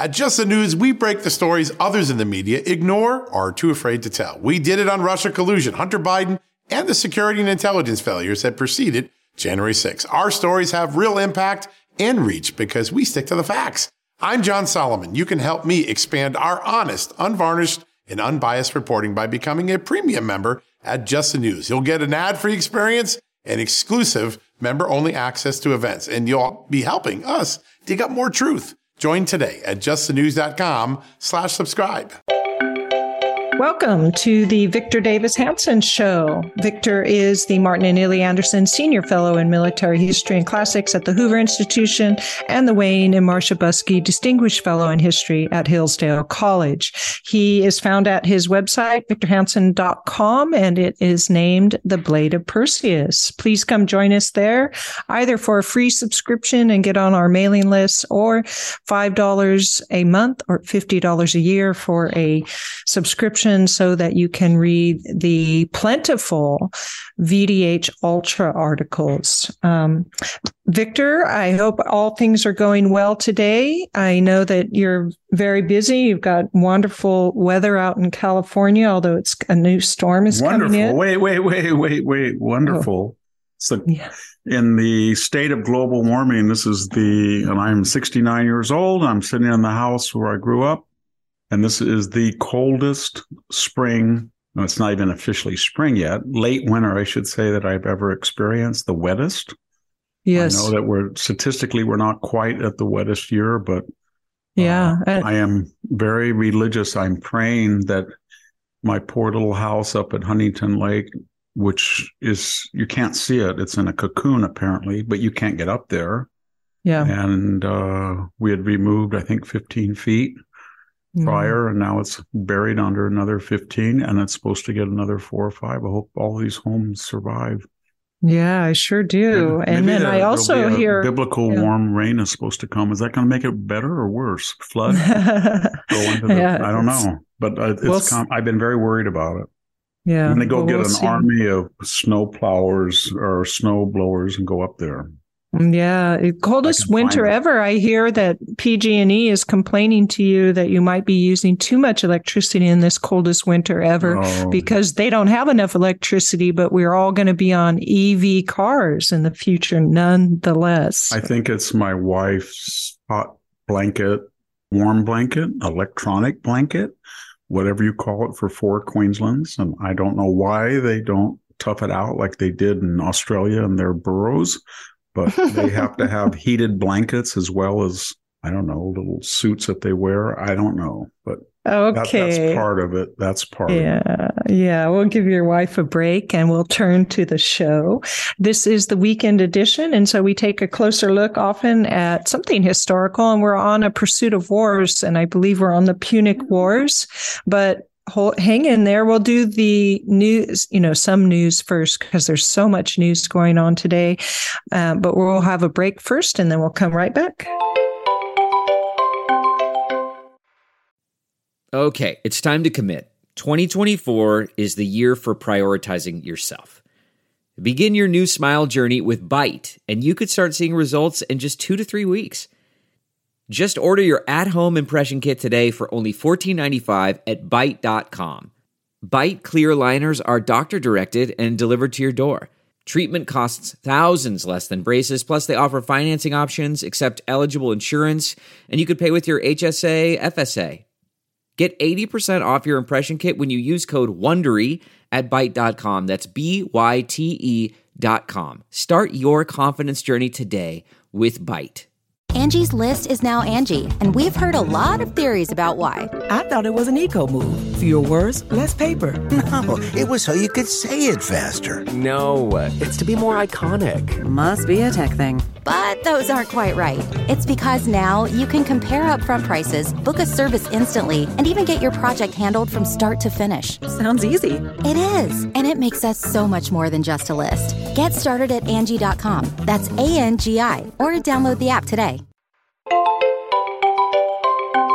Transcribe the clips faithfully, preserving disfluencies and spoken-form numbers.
At Just the News, we break the stories others in the media ignore or are too afraid to tell. We did it on Russia collusion, Hunter Biden, and the security and intelligence failures that preceded January sixth. Our stories have real impact and reach because we stick to the facts. I'm John Solomon. You can help me expand our honest, unvarnished, and unbiased reporting by becoming a premium member at Just the News. You'll get an ad-free experience and exclusive member-only access to events, and you'll be helping us dig up more truth. Join today at justthenews.com slash subscribe. Welcome to the Victor Davis Hanson Show. Victor is the Martin and Illie Anderson Senior Fellow in Military History and Classics at the Hoover Institution and the Wayne and Marcia Buskey Distinguished Fellow in History at Hillsdale College. He is found at his website, victor hanson dot com, and it is named The Blade of Perseus. Please come join us there, either for a free subscription and get on our mailing list, or five dollars a month or fifty dollars a year for a subscription, so that you can read the plentiful V D H Ultra articles. Um, Victor, I hope all things are going well today. I know that you're very busy. You've got wonderful weather out in California, although it's a new storm is wonderful. coming in. Wait, wait, wait, wait, wait. Wonderful. Oh. So yeah. In the state of global warming, this is the, and I'm sixty-nine years old. I'm sitting in the house where I grew up. And this is the coldest spring. No, it's not even officially spring yet. Late winter, I should say, that I've ever experienced. The wettest. Yes. I know that we're statistically, we're not quite at the wettest year, but yeah, uh, I am very religious. I'm praying that my poor little house up at Huntington Lake, which is, you can't see it. It's in a cocoon apparently, but you can't get up there. Yeah. And uh, we had removed, I think, fifteen feet. Prior, and now it's buried under another fifteen, and it's supposed to get another four or five. I hope all these homes survive. Yeah, I sure do. Maybe, and maybe then a, I also hear biblical yeah. warm rain is supposed to come. Is that going to make it better or worse? Flood? Go into the, yeah, I don't know, but uh, it's. Well, com- I've been very worried about it. Yeah, I'm going to go well, get we'll an see. army of snow plowers or snow blowers and go up there. Yeah, coldest winter ever. I hear that P G and E is complaining to you that you might be using too much electricity in this coldest winter ever oh. because they don't have enough electricity, but we're all going to be on E V cars in the future nonetheless. I think it's my wife's hot blanket, warm blanket, electronic blanket, whatever you call it for four Queenslands. And I don't know why they don't tough it out like they did in Australia in their burrows. But they have to have heated blankets as well as, I don't know, little suits that they wear. I don't know. But okay. that, that's part of it. That's part yeah. of it. Yeah. We'll give your wife a break and we'll turn to the show. This is the weekend edition. And so we take a closer look often at something historical, and we're on a pursuit of wars. And I believe we're on the Punic Wars. But Hold, hang in there. We'll do the news, you know, some news first because there's so much news going on today. Uh, but we'll have a break first and then we'll come right back. Okay, it's time to commit. twenty twenty-four is the year for prioritizing yourself. Begin your new smile journey with Byte, and you could start seeing results in just two to three weeks. Just order your at-home impression kit today for only fourteen ninety-five at byte dot com. Byte clear liners are doctor-directed and delivered to your door. Treatment costs thousands less than braces, plus they offer financing options, accept eligible insurance, and you could pay with your H S A, F S A. Get eighty percent off your impression kit when you use code WONDERY at byte dot com. That's B Y T E dot com. Start your confidence journey today with Byte. Angie's List is now Angie, and we've heard a lot of theories about why. I thought it was an eco move. Fewer words, less paper. No, it was so you could say it faster. No, it's to be more iconic. Must be a tech thing. But those aren't quite right. It's because now you can compare upfront prices, book a service instantly, and even get your project handled from start to finish. Sounds easy. It is, and it makes us so much more than just a list. Get started at Angie dot com. That's A N G I, or download the app today.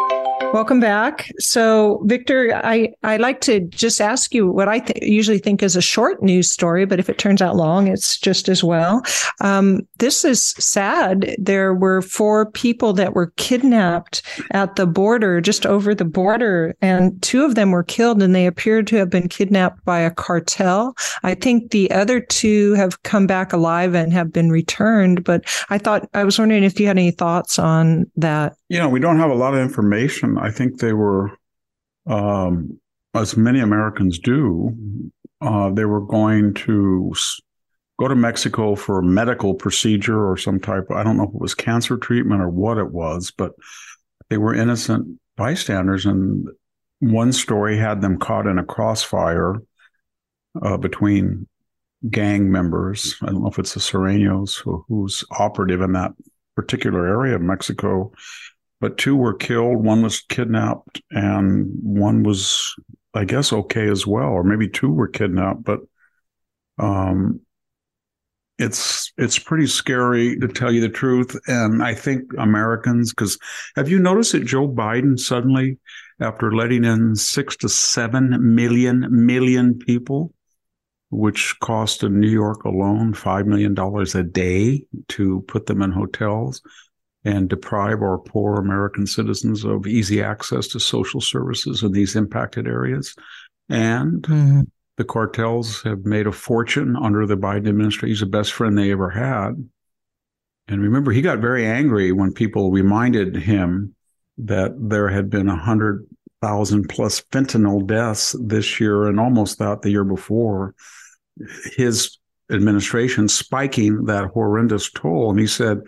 Welcome back. So, Victor, I, I like to just ask you what I th- usually think is a short news story, but if it turns out long, it's just as well. Um, this is sad. There were four people that were kidnapped at the border, just over the border, and two of them were killed, and they appeared to have been kidnapped by a cartel. I think the other two have come back alive and have been returned, but I thought, I was wondering if you had any thoughts on that. You know, we don't have a lot of information. I think they were, um, as many Americans do, uh, they were going to go to Mexico for a medical procedure or some type of, I don't know if it was cancer treatment or what it was, but they were innocent bystanders. And one story had them caught in a crossfire uh, between gang members. I don't know if it's the Sureños who, who's operative in that particular area of Mexico. But two were killed, one was kidnapped, and one was, I guess, okay as well. Or maybe two were kidnapped, but um, it's it's pretty scary, to tell you the truth. And I think Americans, because have you noticed that Joe Biden suddenly, after letting in six to seven million, million people, which cost in New York alone five million dollars a day to put them in hotels, and deprive our poor American citizens of easy access to social services in these impacted areas. And mm-hmm. the cartels have made a fortune under the Biden administration. He's the best friend they ever had. And remember, he got very angry when people reminded him that there had been one hundred thousand plus fentanyl deaths this year and almost that the year before. His administration spiking that horrendous toll. And he said,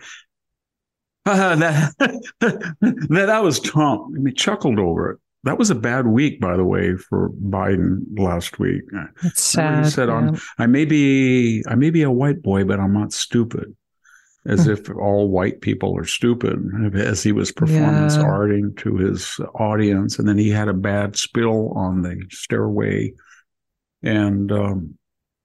Uh, that, that that was Trump. I mean, chuckled over it. That was a bad week, by the way, for Biden last week. It's sad. He said, yeah. "I'm I may be I may be a white boy, but I'm not stupid," as if all white people are stupid. As he was performance yeah. arting to his audience, and then he had a bad spill on the stairway, and. Um,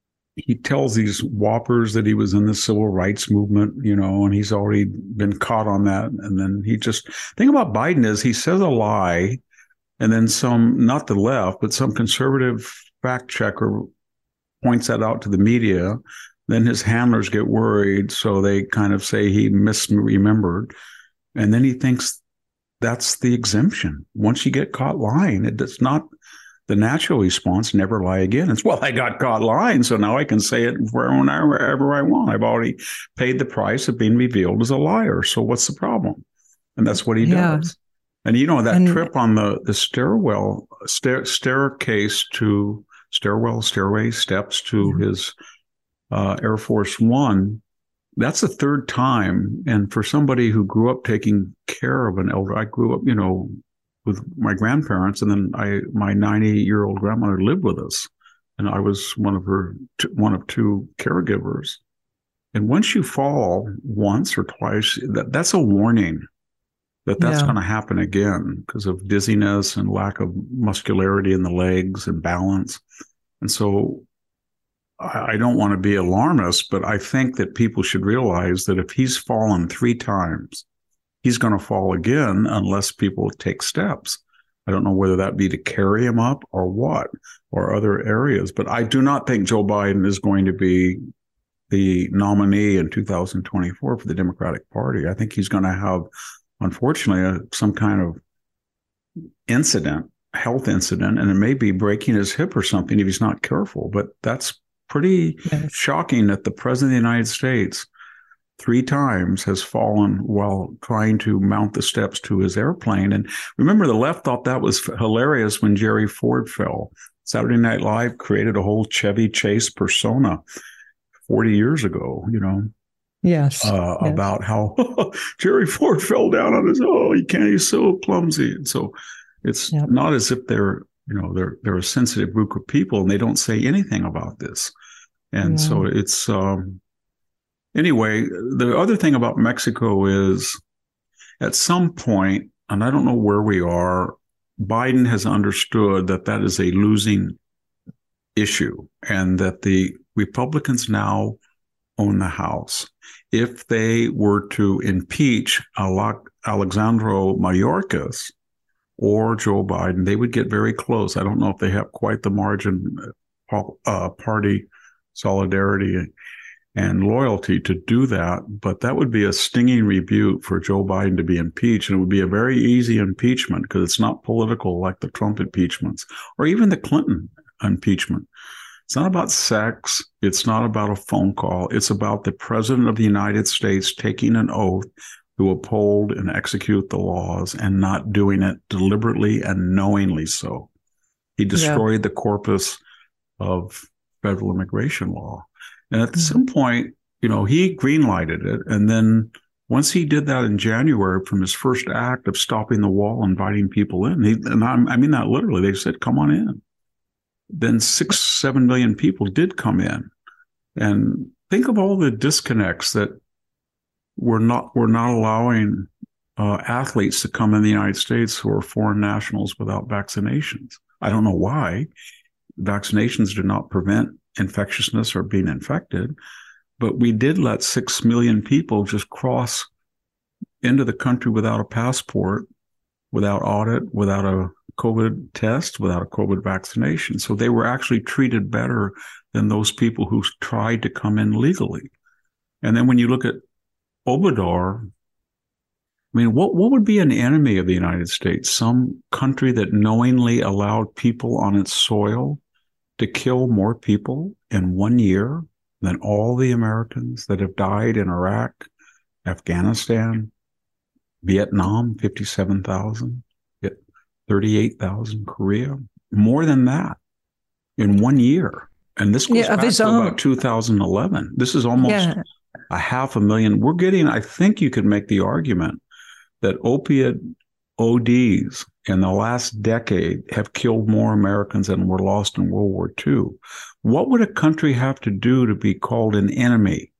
He tells these whoppers that he was in the civil rights movement, you know, and he's already been caught on that. And then he just, thing about Biden is he says a lie, and then some, not the left, but some conservative fact checker points that out to the media. Then his handlers get worried, so they kind of say he misremembered. And then he thinks that's the exemption. Once you get caught lying, it does not. The natural response, never lie again. It's, well, I got caught lying, so now I can say it wherever I want. I've already paid the price of being revealed as a liar. So what's the problem? And that's what he yeah. does. And, you know, that and, trip on the, the stairwell, stair, staircase to stairwell, stairway, steps to mm-hmm. his uh, Air Force One, that's the third time. And for somebody who grew up taking care of an elder, I grew up, you know, with my grandparents, and then I, my ninety-year-old grandmother lived with us, and I was one of her, one of two caregivers. And once you fall once or twice, that that's a warning that that's yeah. going to happen again because of dizziness and lack of muscularity in the legs and balance. And so, I, I don't want to be alarmist, but I think that people should realize that if he's fallen three times, he's going to fall again unless people take steps. I don't know whether that be to carry him up or what, or other areas. But I do not think Joe Biden is going to be the nominee in two thousand twenty-four for the Democratic Party. I think he's going to have, unfortunately, a, some kind of incident, health incident, and it may be breaking his hip or something if he's not careful. But that's pretty yes. shocking that the President of the United States three times has fallen while trying to mount the steps to his airplane. And remember, the left thought that was hilarious when Jerry Ford fell. Saturday Night Live created a whole Chevy Chase persona forty years ago, you know. Yes. Uh, yes. About how Jerry Ford fell down on his, oh, he can't, he's so clumsy. And so it's yep. not as if they're, you know, they're, they're a sensitive group of people and they don't say anything about this. And yeah. so it's, um, Anyway, the other thing about Mexico is at some point, and I don't know where we are, Biden has understood that that is a losing issue and that the Republicans now own the House. If they were to impeach Alejandro Mayorkas, or Joe Biden, they would get very close. I don't know if they have quite the margin, uh, party solidarity and loyalty to do that, but that would be a stinging rebuke for Joe Biden to be impeached. And it would be a very easy impeachment because it's not political like the Trump impeachments or even the Clinton impeachment. It's not about sex. It's not about a phone call. It's about the president of the United States taking an oath to uphold and execute the laws and not doing it deliberately and knowingly so. He destroyed yeah. the corpus of federal immigration law. And at mm-hmm. some point, you know, he greenlighted it. And then once he did that in January from his first act of stopping the wall, inviting people in, he, and I, I mean that literally, they said, come on in. Then six, seven million people did come in. And think of all the disconnects that we're not, we're not allowing uh, athletes to come in the United States who are foreign nationals without vaccinations. I don't know why. Vaccinations do not prevent infectiousness or being infected, but we did let six million people just cross into the country without a passport, without audit, without a COVID test, without a COVID vaccination. So they were actually treated better than those people who tried to come in legally. And then when you look at Obrador, I mean, what, what would be an enemy of the United States? Some country that knowingly allowed people on its soil to kill more people in one year than all the Americans that have died in Iraq, Afghanistan, Vietnam, fifty-seven thousand, thirty-eight thousand, Korea, more than that in one year. And this goes yeah, back to own. about two thousand eleven. This is almost yeah. a half a million. We're getting, I think you could make the argument that opiate O Ds in the last decade have killed more Americans than were lost in World War Two. What would a country have to do to be called an enemy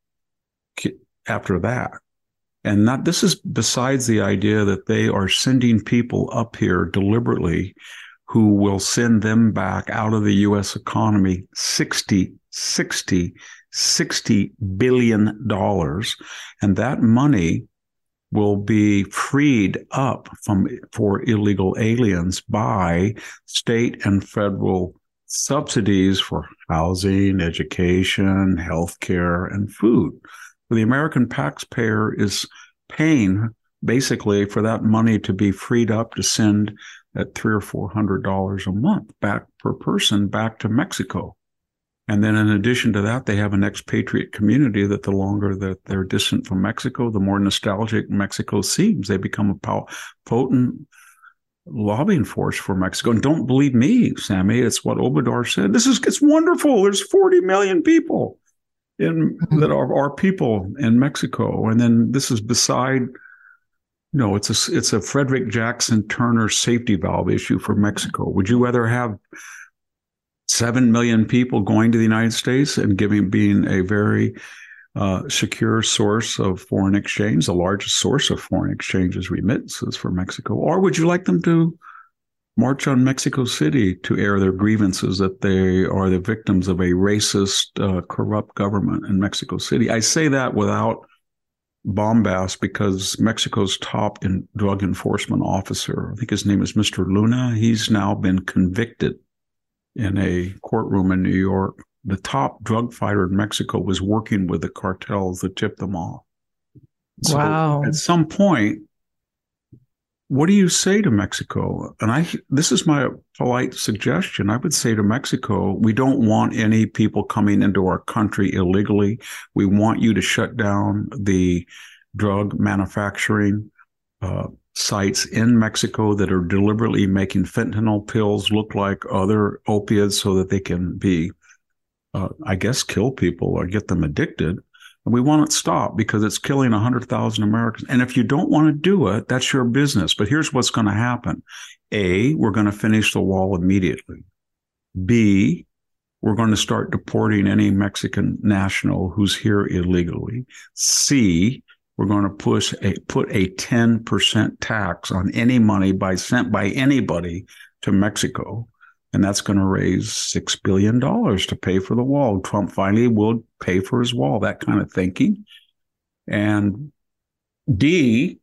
after that? And not, this is besides the idea that they are sending people up here deliberately who will send them back out of the U S economy sixty, sixty, sixty billion dollars. And that money will be freed up from for illegal aliens by state and federal subsidies for housing, education, healthcare, and food. The American taxpayer is paying basically for that money to be freed up to send at three or four hundred dollars a month back per person back to Mexico. And then in addition to that, they have an expatriate community that the longer that they're distant from Mexico, the more nostalgic Mexico seems. They become a potent lobbying force for Mexico. And don't believe me, Sammy, it's what Obrador said. This is, it's wonderful. There's forty million people in that are, are people in Mexico. And then this is beside, you know, it's a, it's a Frederick Jackson Turner safety valve issue for Mexico. Would you rather have seven million people going to the United States and giving, being a very uh, secure source of foreign exchange, the largest source of foreign exchange is remittances for Mexico? Or would you like them to march on Mexico City to air their grievances that they are the victims of a racist, uh, corrupt government in Mexico City? I say that without bombast because Mexico's top in drug enforcement officer, I think his name is Mister Luna, he's now been convicted in a courtroom in New York. The top drug fighter in Mexico was working with the cartels that tipped them off. So wow. At some point, what do you say to Mexico? And I, this is my polite suggestion. I would say to Mexico, we don't want any people coming into our country illegally. We want you to shut down the drug manufacturing uh, sites in Mexico that are deliberately making fentanyl pills look like other opiates so that they can be, uh, I guess, kill people or get them addicted. And we want it stopped because it's killing one hundred thousand Americans. And if you don't want to do it, that's your business. But here's what's going to happen. A, we're going to finish the wall immediately. B, we're going to start deporting any Mexican national who's here illegally. C, we're going to push a, put a ten percent tax on any money by sent by anybody to Mexico. And that's going to raise six billion dollars to pay for the wall. Trump finally will pay for his wall, that kind of thinking. And D,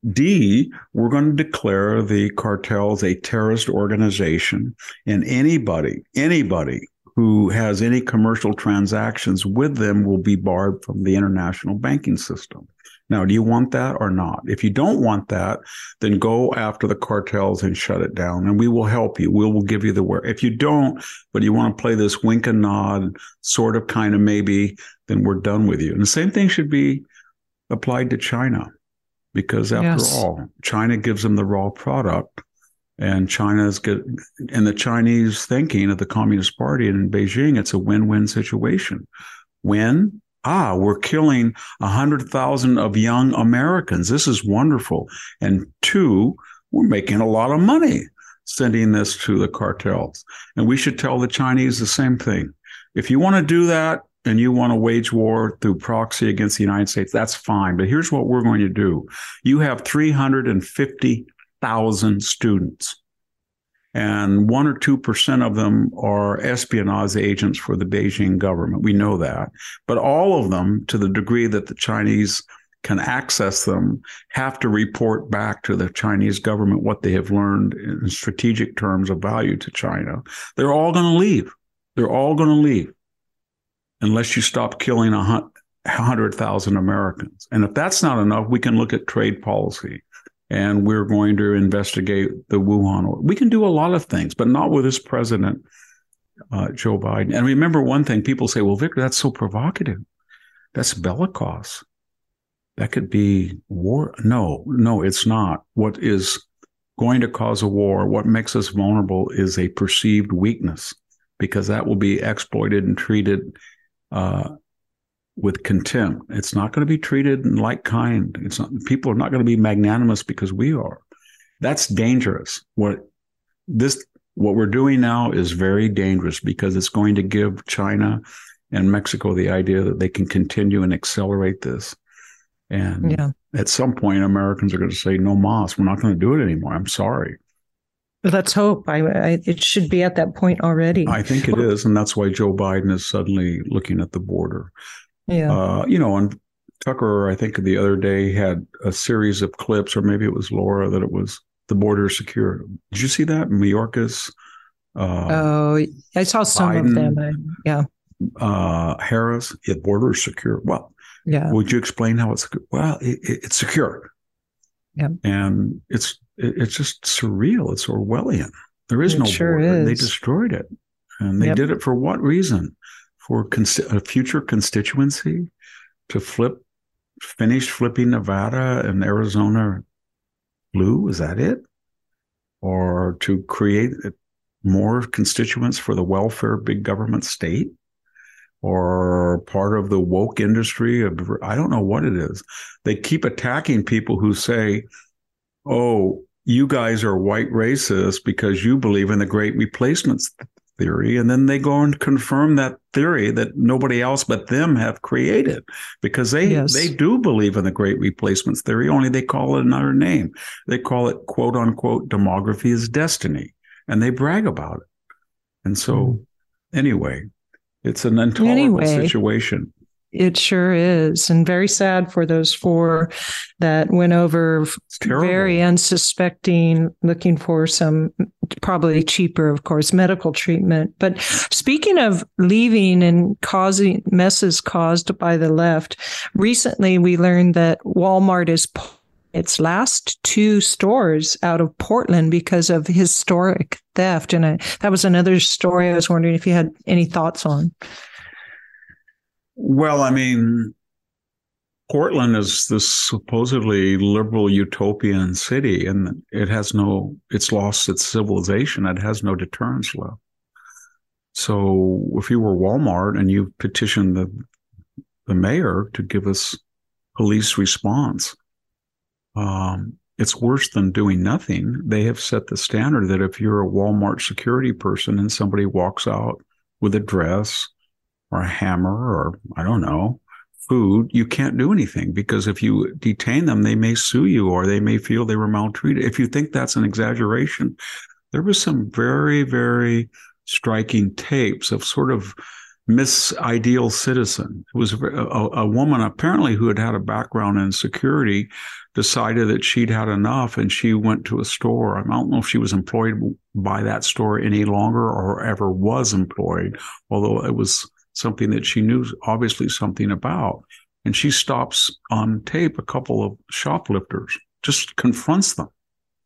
D, we're going to declare the cartels a terrorist organization, and anybody, anybody who has any commercial transactions with them will be barred from the international banking system. Now, do you want that or not? If you don't want that, then go after the cartels and shut it down, and we will help you. We will give you the where. If you don't, but you want to play this wink and nod, sort of, kind of, maybe, then we're done with you. And the same thing should be applied to China. Because after yes. all, China gives them the raw product, and China's good. In the Chinese thinking of the Communist Party and in Beijing, it's a win-win situation. When ah, we're killing a hundred thousand of young Americans. This is wonderful. And two, we're making a lot of money sending this to the cartels, and we should tell the Chinese the same thing. If you want to do that, and you want to wage war through proxy against the United States, that's fine. But here's what we're going to do. You have three hundred fifty thousand students, and one or two percent of them are espionage agents for the Beijing government. We know that. But all of them, to the degree that the Chinese can access them, have to report back to the Chinese government what they have learned in strategic terms of value to China. They're all going to leave. They're all going to leave. Unless you stop killing a hundred thousand Americans. And if that's not enough, we can look at trade policy, and we're going to investigate the Wuhan. We can do a lot of things, but not with this president, uh, Joe Biden. And remember one thing, people say, well, Victor, that's so provocative. That's bellicose. That could be war. No, no, it's not. What is going to cause a war, what makes us vulnerable, is a perceived weakness, because that will be exploited and treated Uh, with contempt. It's not going to be treated in like kind. It's not, people are not going to be magnanimous because we are. That's dangerous. What this what we're doing now is very dangerous, because it's going to give China and Mexico the idea that they can continue and accelerate this. And yeah. at some point, Americans are going to say, no mas, we're not going to do it anymore. I'm sorry. Let's hope. I, I, it should be at that point already. I think it is, and that's why Joe Biden is suddenly looking at the border. Yeah, uh, you know, and Tucker, I think the other day, had a series of clips, or maybe it was Laura, that it was the border secure. Did you see that? Mayorkas. Uh, oh, I saw some Biden, of them. I, yeah. Uh, Harris. Yeah, border is secure. Well, yeah. Would you explain how it's secure? Well, it, it, it's secure. Yeah, and it's. It's just surreal. It's Orwellian. There is it no sure border. Is. They destroyed it. And they yep. did it for what reason? For cons- a future constituency? To flip, finish flipping Nevada and Arizona blue? Is that it? Or to create more constituents for the welfare big government state? Or part of the woke industry? Of, I don't know what it is. They keep attacking people who say, oh, you guys are white racists because you believe in the great replacements theory. And then they go and confirm that theory that nobody else but them have created, because they, yes. they do believe in the great replacements theory, only they call it another name. They call it, quote unquote, demography is destiny. And they brag about it. And so mm. anyway, it's an intolerable anyway. situation. It sure is. And very sad for those four that went over very unsuspecting, looking for some probably cheaper, of course, medical treatment. But speaking of leaving and causing messes caused by the left, recently we learned that Walmart is its last two stores out of Portland because of historic theft. And I, that was another story I was wondering if you had any thoughts on. Well, I mean, Portland is this supposedly liberal utopian city, and it has no, it's lost its civilization. It has no deterrence left. So if you were Walmart and you petitioned the the mayor to give us police response, um, it's worse than doing nothing. They have set the standard that if you're a Walmart security person and somebody walks out with a dress or a hammer or, I don't know, food, you can't do anything, because if you detain them, they may sue you or they may feel they were maltreated. If you think that's an exaggeration, there was some very, very striking tapes of sort of Miss Ideal Citizen. It was a, a, a woman apparently who had had a background in security, decided that she'd had enough, and she went to a store. I don't know if she was employed by that store any longer or ever was employed, although it was something that she knew obviously something about. And she stops on tape a couple of shoplifters, just confronts them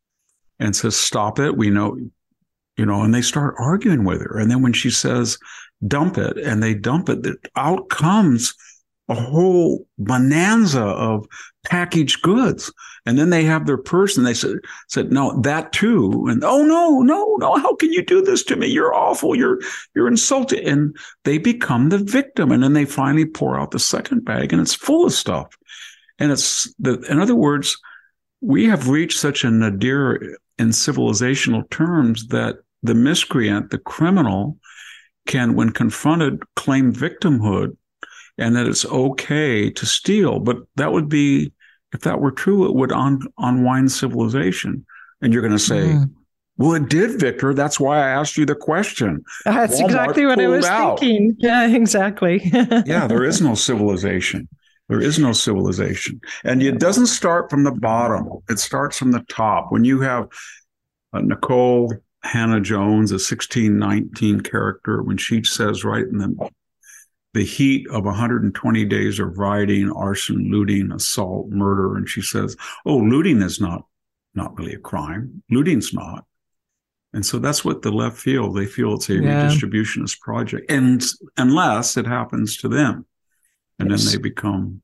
and says, "Stop it. We know," you know, and they start arguing with her. And then when she says, "Dump it," and they dump it, out comes a whole bonanza of packaged goods. And then they have their purse and they said, said, "No, that too." And, "Oh, no, no, no. How can you do this to me? You're awful. You're, you're insulting." And they become the victim. And then they finally pour out the second bag and it's full of stuff. And it's the, in other words, we have reached such a nadir in civilizational terms that the miscreant, the criminal, can, when confronted, claim victimhood and that it's okay to steal. But that would be, if that were true, it would un- unwind civilization. And you're going to say, mm. "Well, it did, Victor. That's why I asked you the question." That's Walmart exactly what I was out. thinking. Yeah, exactly. Yeah, there is no civilization. There is no civilization. And it doesn't start from the bottom. It starts from the top. When you have uh, Nicole Hannah-Jones, a sixteen nineteen character, when she says right in the, the heat of one hundred twenty days of rioting, arson, looting, assault, murder, and she says, "Oh, looting is not, not really a crime. Looting's not." And so that's what the left feel. They feel it's a yeah. redistributionist project, and unless it happens to them. And yes. then they become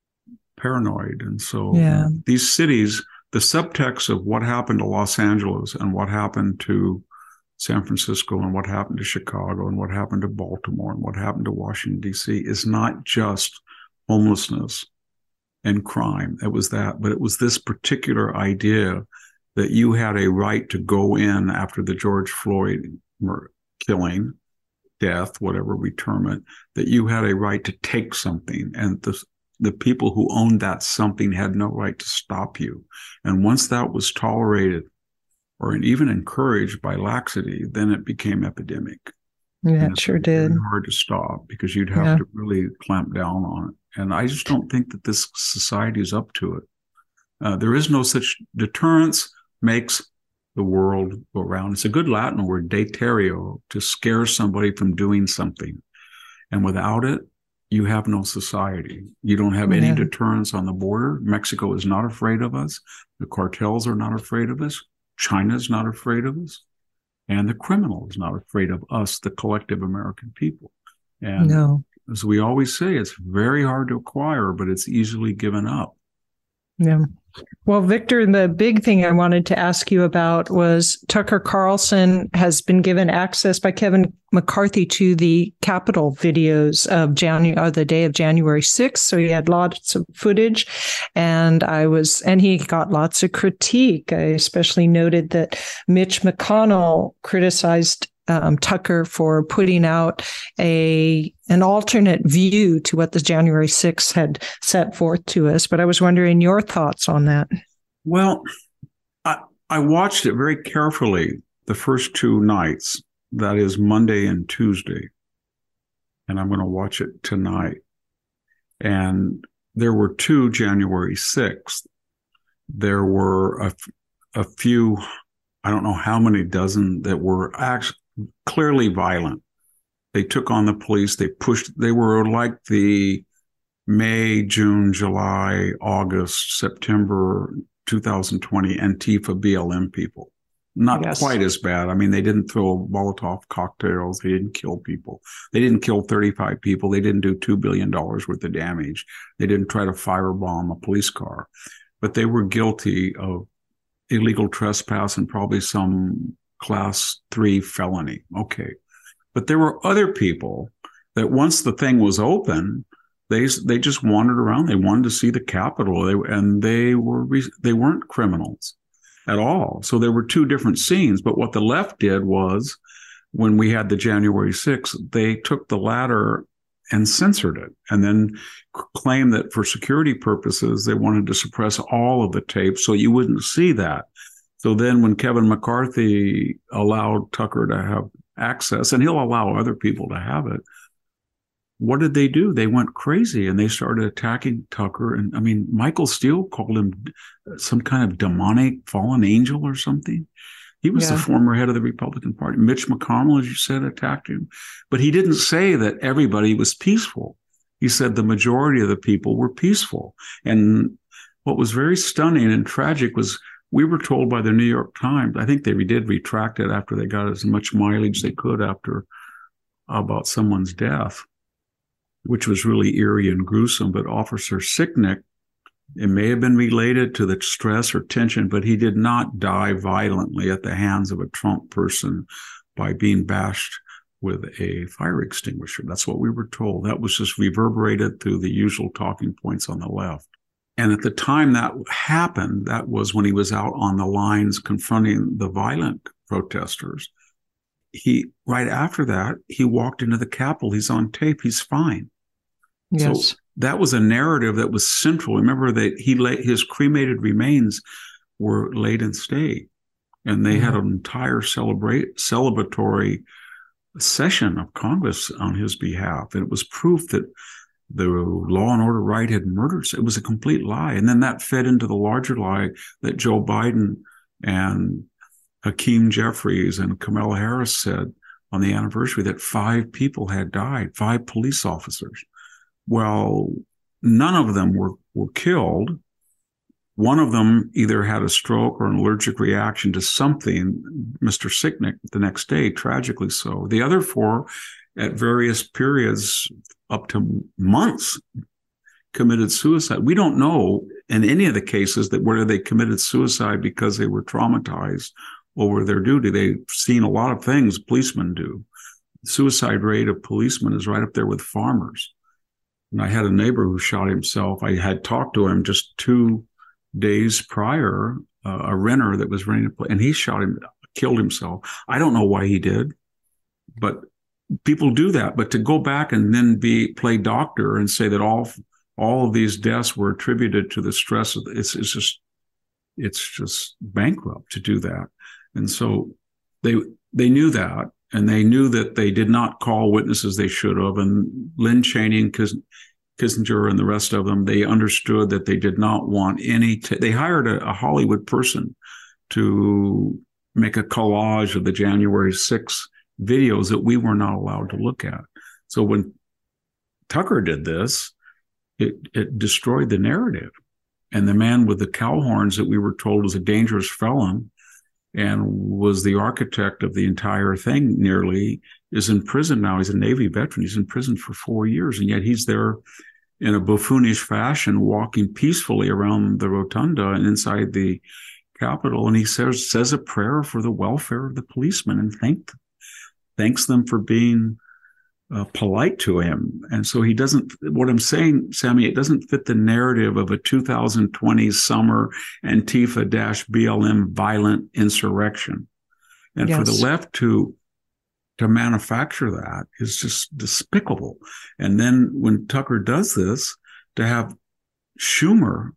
paranoid. And so yeah. these cities, the subtext of what happened to Los Angeles and what happened to San Francisco and what happened to Chicago and what happened to Baltimore and what happened to Washington, D C is not just homelessness and crime. It was that, but it was this particular idea that you had a right to go in after the George Floyd killing, death, whatever we term it, that you had a right to take something, and the the people who owned that something had no right to stop you. And once that was tolerated or even encouraged by laxity, then it became epidemic. Yeah, it sure did. Very hard to stop because you'd have yeah. to really clamp down on it. And I just don't think that this society is up to it. Uh, there is no such deterrence makes the world go round. It's a good Latin word, deterreo, to scare somebody from doing something. And without it, you have no society. You don't have yeah. any deterrence on the border. Mexico is not afraid of us. The cartels are not afraid of us. China is not afraid of us. And the criminal is not afraid of us, the collective American people. And no. as we always say, it's very hard to acquire, but it's easily given up. Yeah. Well, Victor, the big thing I wanted to ask you about was Tucker Carlson has been given access by Kevin McCarthy to the Capitol videos of January, or the day of January sixth. So he had lots of footage, and I was, and he got lots of critique. I especially noted that Mitch McConnell criticized Um, Tucker for putting out a an alternate view to what the January sixth had set forth to us. But I was wondering your thoughts on that. Well, I, I watched it very carefully the first two nights, that is Monday and Tuesday, and I'm going to watch it tonight. And there were two January sixth. There were a, a few, I don't know how many dozen that were actually clearly violent. They took on the police. They pushed. They were like the May, June, July, August, September two thousand twenty Antifa B L M people. Not yes. quite as bad. I mean, they didn't throw Molotov cocktails. They didn't kill people. They didn't kill thirty-five people. They didn't do two billion dollars worth of damage. They didn't try to firebomb a police car. But they were guilty of illegal trespass and probably some class three felony. Okay. But there were other people that once the thing was open, they they just wandered around. They wanted to see the Capitol, they, and they were they weren't criminals at all. So there were two different scenes. But what the left did was, when we had the January sixth, they took the latter and censored it, and then claimed that for security purposes, they wanted to suppress all of the tape so you wouldn't see that. So then when Kevin McCarthy allowed Tucker to have access, and he'll allow other people to have it, what did they do? They went crazy and they started attacking Tucker. And I mean, Michael Steele called him some kind of demonic fallen angel or something. He was yeah. the former head of the Republican Party. Mitch McConnell, as you said, attacked him. But he didn't say that everybody was peaceful. He said the majority of the people were peaceful. And what was very stunning and tragic was we were told by the New York Times, I think they did retract it after they got as much mileage they could after about someone's death, which was really eerie and gruesome. But Officer Sicknick, it may have been related to the stress or tension, but he did not die violently at the hands of a Trump person by being bashed with a fire extinguisher. That's what we were told. That was just reverberated through the usual talking points on the left. And at the time that happened, that was when he was out on the lines confronting the violent protesters. He, right after that, he walked into the Capitol. He's on tape. He's fine. Yes. So that was a narrative that was central. Remember that he lay, his cremated remains were laid in state, and they mm-hmm. had an entire celebrate celebratory session of Congress on his behalf. And it was proof that the law and order right had murdered. It was a complete lie. And then that fed into the larger lie that Joe Biden and Hakeem Jeffries and Kamala Harris said on the anniversary that five people had died, five police officers. Well, none of them were, were killed. One of them either had a stroke or an allergic reaction to something, Mister Sicknick, the next day, tragically so. The other four, at various periods, up to months, committed suicide. We don't know in any of the cases that whether they committed suicide because they were traumatized over their duty. They've seen a lot of things policemen do. The suicide rate of policemen is right up there with farmers. And I had a neighbor who shot himself. I had talked to him just two days prior, uh, a renter that was renting a place, and he shot him, killed himself. I don't know why he did, but people do that. But to go back and then be play doctor and say that all all of these deaths were attributed to the stress of it's it's just it's just bankrupt to do that. And so they they knew that. And they knew that they did not call witnesses they should have. And Lynn Cheney and Kiss, Kissinger and the rest of them, they understood that they did not want any. T- they hired a, a Hollywood person to make a collage of the January sixth videos that we were not allowed to look at. So when Tucker did this, it, it destroyed the narrative. And the man with the cow horns that we were told was a dangerous felon and was the architect of the entire thing nearly, is in prison now. He's a Navy veteran. He's in prison for four years, and yet he's there in a buffoonish fashion, walking peacefully around the rotunda and inside the Capitol. And he says says a prayer for the welfare of the policemen and thank, thanks them for being uh, polite to him. And so he doesn't, what I'm saying, Sammy, it doesn't fit the narrative of a two thousand twenty summer Antifa-B L M violent insurrection. And yes. for the left to to manufacture that is just despicable. And then when Tucker does this, to have Schumer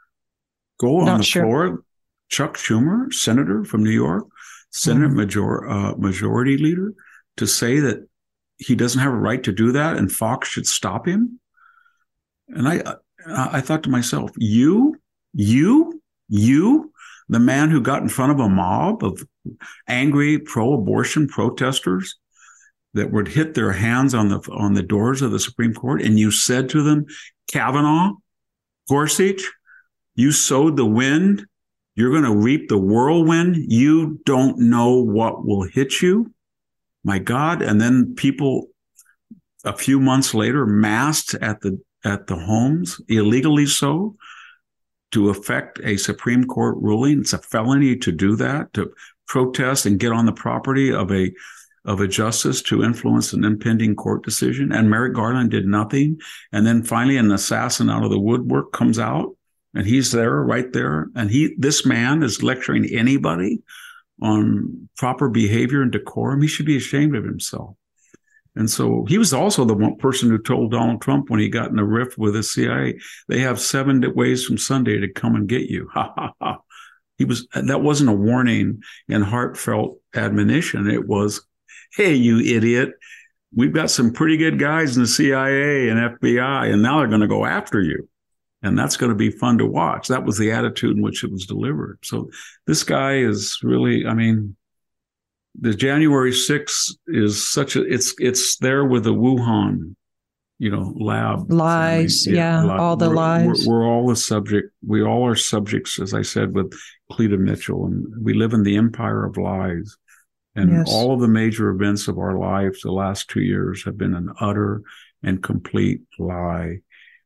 go Not on the sure. floor, Chuck Schumer, senator from New York, Senate mm-hmm. major, uh, majority leader, to say that he doesn't have a right to do that and Fox should stop him. And I, I thought to myself, you, you, you, the man who got in front of a mob of angry pro-abortion protesters that would hit their hands on the on the doors of the Supreme Court, and you said to them, Kavanaugh, Gorsuch, you sowed the wind, you're going to reap the whirlwind. You don't know what will hit you. My God. And then people a few months later massed at the at the homes, illegally so, to effect a Supreme Court ruling. It's a felony to do that, to protest and get on the property of a of a justice to influence an impending court decision. And Merrick Garland did nothing. And then finally an assassin out of the woodwork comes out, and he's there, right there. And he, this man is lecturing anybody on proper behavior and decorum. He should be ashamed of himself. And so he was also the one person who told Donald Trump when he got in a rift with the C I A, they have seven ways from Sunday to come and get you. Ha, ha, ha. He was, that wasn't a warning and heartfelt admonition. It was, hey, you idiot, we've got some pretty good guys in the C I A and F B I, and now they're going to go after you. And that's going to be fun to watch. That was the attitude in which it was delivered. So this guy is really, I mean, the January sixth is such a, it's, it's there with the Wuhan, you know, lab. Lies. I mean, yeah. yeah all the we're, lies. We're, we're all a subject. We all are subjects, as I said, with Cleta Mitchell, and we live in the empire of lies. And yes. all of the major events of our lives the last two years have been an utter and complete lie.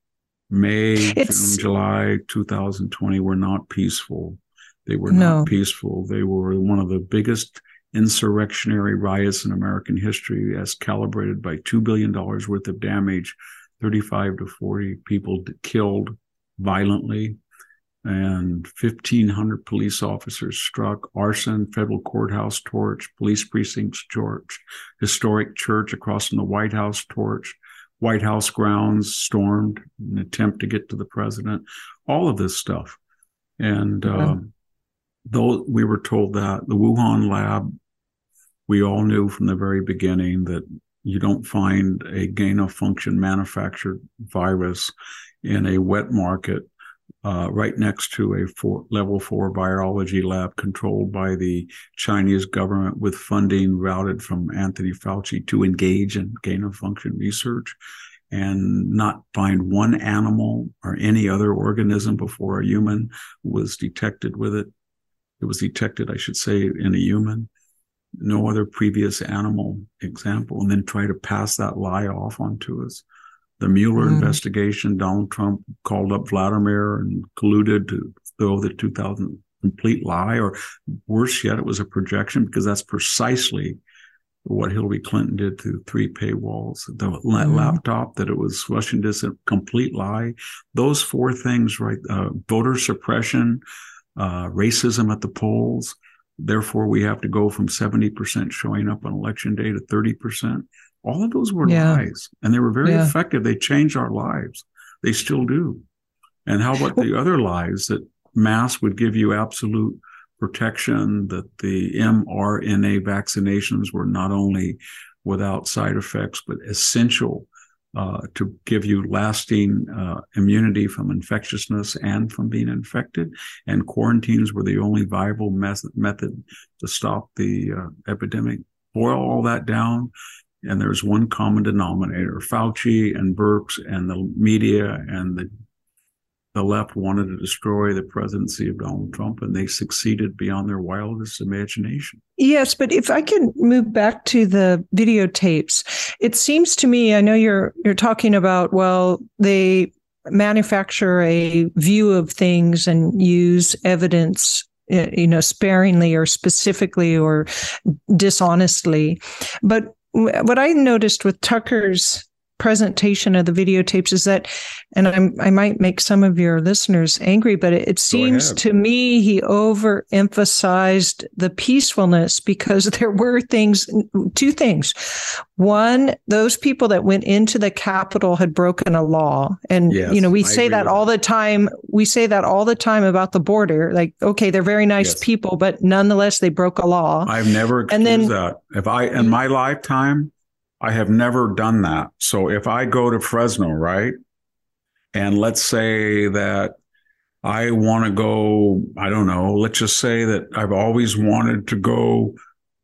May, it's, June, July two thousand twenty were not peaceful. They were no. not peaceful. They were one of the biggest insurrectionary riots in American history, as calibrated by two billion dollars worth of damage, thirty-five to forty people killed violently, and fifteen hundred police officers struck, arson, federal courthouse torch, police precincts torch, historic church across from the White House torch, White House grounds stormed in an attempt to get to the president, all of this stuff. And uh, yeah. though we were told that the Wuhan lab, we all knew from the very beginning that you don't find a gain-of-function manufactured virus in a wet market uh, right next to a four, level four virology lab controlled by the Chinese government with funding routed from Anthony Fauci to engage in gain-of-function research, and not find one animal or any other organism before a human was detected with it. It was detected, I should say, in a human. No other previous animal example, and then try to pass that lie off onto us. The Mueller mm. investigation, Donald Trump called up Vladimir and colluded to throw the two thousand complete lie, or worse yet, it was a projection, because that's precisely what Hillary Clinton did to three paywalls. The mm. laptop, that it was Russian dissident, complete lie. Those four things, right? Uh, voter suppression, uh, racism at the polls. Therefore, we have to go from seventy percent showing up on election day to thirty percent. All of those were yeah. lies, and they were very yeah. effective. They changed our lives. They still do. And how about the other lies, that masks would give you absolute protection, that the mRNA vaccinations were not only without side effects, but essential uh, to give you lasting uh, immunity from infectiousness and from being infected. And quarantines were the only viable method, method to stop the uh, epidemic. Boil all that down, and there's one common denominator. Fauci and Birx and the media and the the left wanted to destroy the presidency of Donald Trump, and they succeeded beyond their wildest imagination. Yes, but if I can move back to the videotapes, it seems to me, I know you're you're talking about, well, they manufacture a view of things and use evidence, you know, sparingly or specifically or dishonestly. But what I noticed with Tucker's presentation of the videotapes is that, and I'm, I might make some of your listeners angry, but it, it seems to me he overemphasized the peacefulness, because there were things, two things. One, those people that went into the Capitol had broken a law. And, yes, you know, we I say that all that. the time. We say that all the time about the border. Like, okay, they're very nice yes. people, but nonetheless, they broke a law. I've never excused and then, that. If I, in my lifetime, I have never done that. So if I go to Fresno, right, and let's say that I want to go, I don't know, let's just say that I've always wanted to go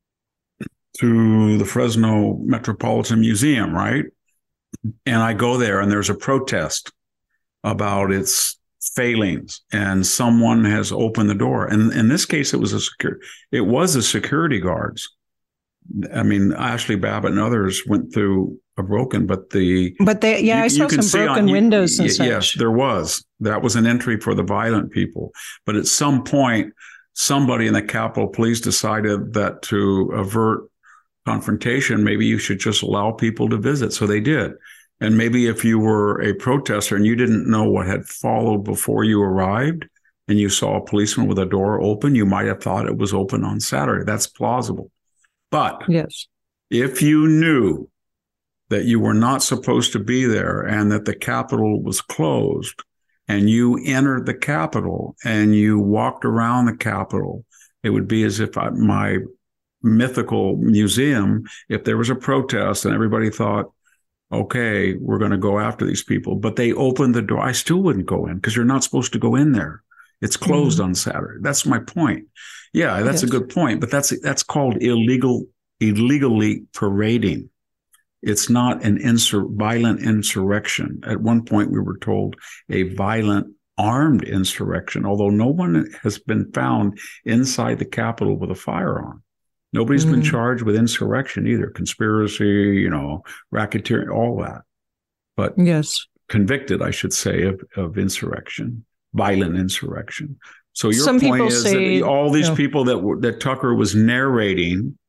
to the Fresno Metropolitan Museum, right? And I go there and there's a protest about its failings, and someone has opened the door. And in this case, it was a secure, it was the security guards. I mean, Ashley Babbitt and others went through a broken, but the but they yeah, you, I saw some broken on, windows you, and such. Yes, there was. That was an entry for the violent people. But at some point, somebody in the Capitol Police decided that to avert confrontation, maybe you should just allow people to visit. So they did. And maybe if you were a protester and you didn't know what had followed before you arrived, and you saw a policeman with a door open, you might have thought it was open on Saturday. That's plausible. But yes, if you knew that you were not supposed to be there and that the Capitol was closed, and you entered the Capitol and you walked around the Capitol, it would be as if I, my mythical museum, if there was a protest and everybody thought, okay, we're going to go after these people, but they opened the door, I still wouldn't go in because you're not supposed to go in there. It's closed mm-hmm. on Saturday. That's my point. Yeah, that's yes. a good point, but that's that's called illegal, illegally parading. It's not an insur- violent insurrection. At one point, we were told a violent armed insurrection, although no one has been found inside the Capitol with a firearm. Nobody's mm-hmm. been charged with insurrection either, conspiracy, you know, racketeering, all that. But yes, convicted, I should say, of, of insurrection, violent insurrection. So your Some point is say, that all these you know, people that were, that Tucker was narrating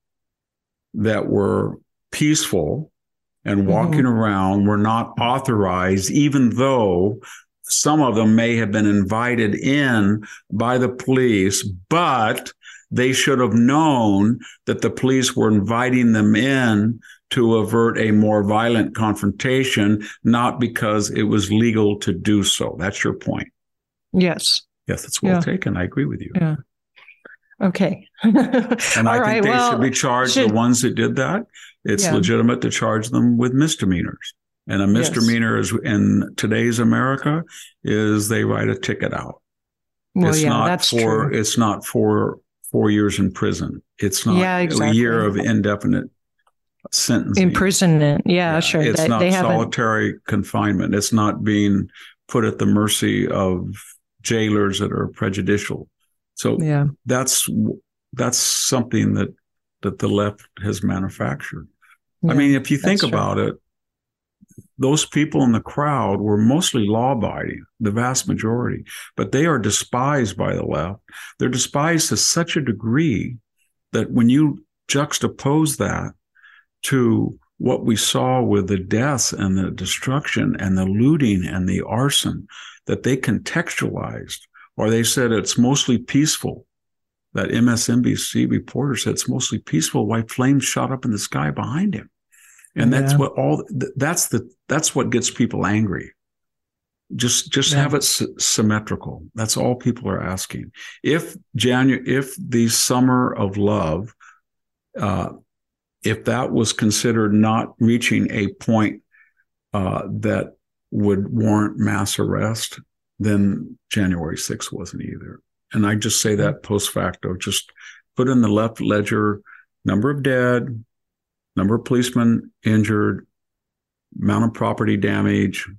that were peaceful and walking mm-hmm. around were not authorized, even though some of them may have been invited in by the police, but they should have known that the police were inviting them in to avert a more violent confrontation, not because it was legal to do so. That's your point. Yes. Yes, that's well yeah. taken. I agree with you. Yeah. Okay. And I All think right, they well, should be charged, should, the ones that did that. It's yeah. legitimate to charge them with misdemeanors. And a misdemeanor yes. is in today's America is they write a ticket out. Well, it's yeah, not that's for true. It's not for four years in prison. It's not yeah, exactly. a year of indefinite sentencing. Imprisonment. Yeah, yeah. sure. It's they, not they solitary haven't... confinement. It's not being put at the mercy of jailers that are prejudicial. So yeah. that's that's something that that the left has manufactured. Yeah, I mean, if you think true. about it, those people in the crowd were mostly law-abiding, the vast majority, but they are despised by the left. They're despised to such a degree that when you juxtapose that to what we saw with the deaths and the destruction and the looting and the arson, that they contextualized, or they said it's mostly peaceful. That M S N B C reporter said it's mostly peaceful while flames shot up in the sky behind him. And yeah. that's what all, that's the, that's what gets people angry. Just, just yeah. have it s- symmetrical. That's all people are asking. If January, if the summer of love, uh, if that was considered not reaching a point, uh, that would warrant mass arrest, then January sixth wasn't either. And I just say that post facto, just put in the left ledger, number of dead, number of policemen injured, amount of property damage,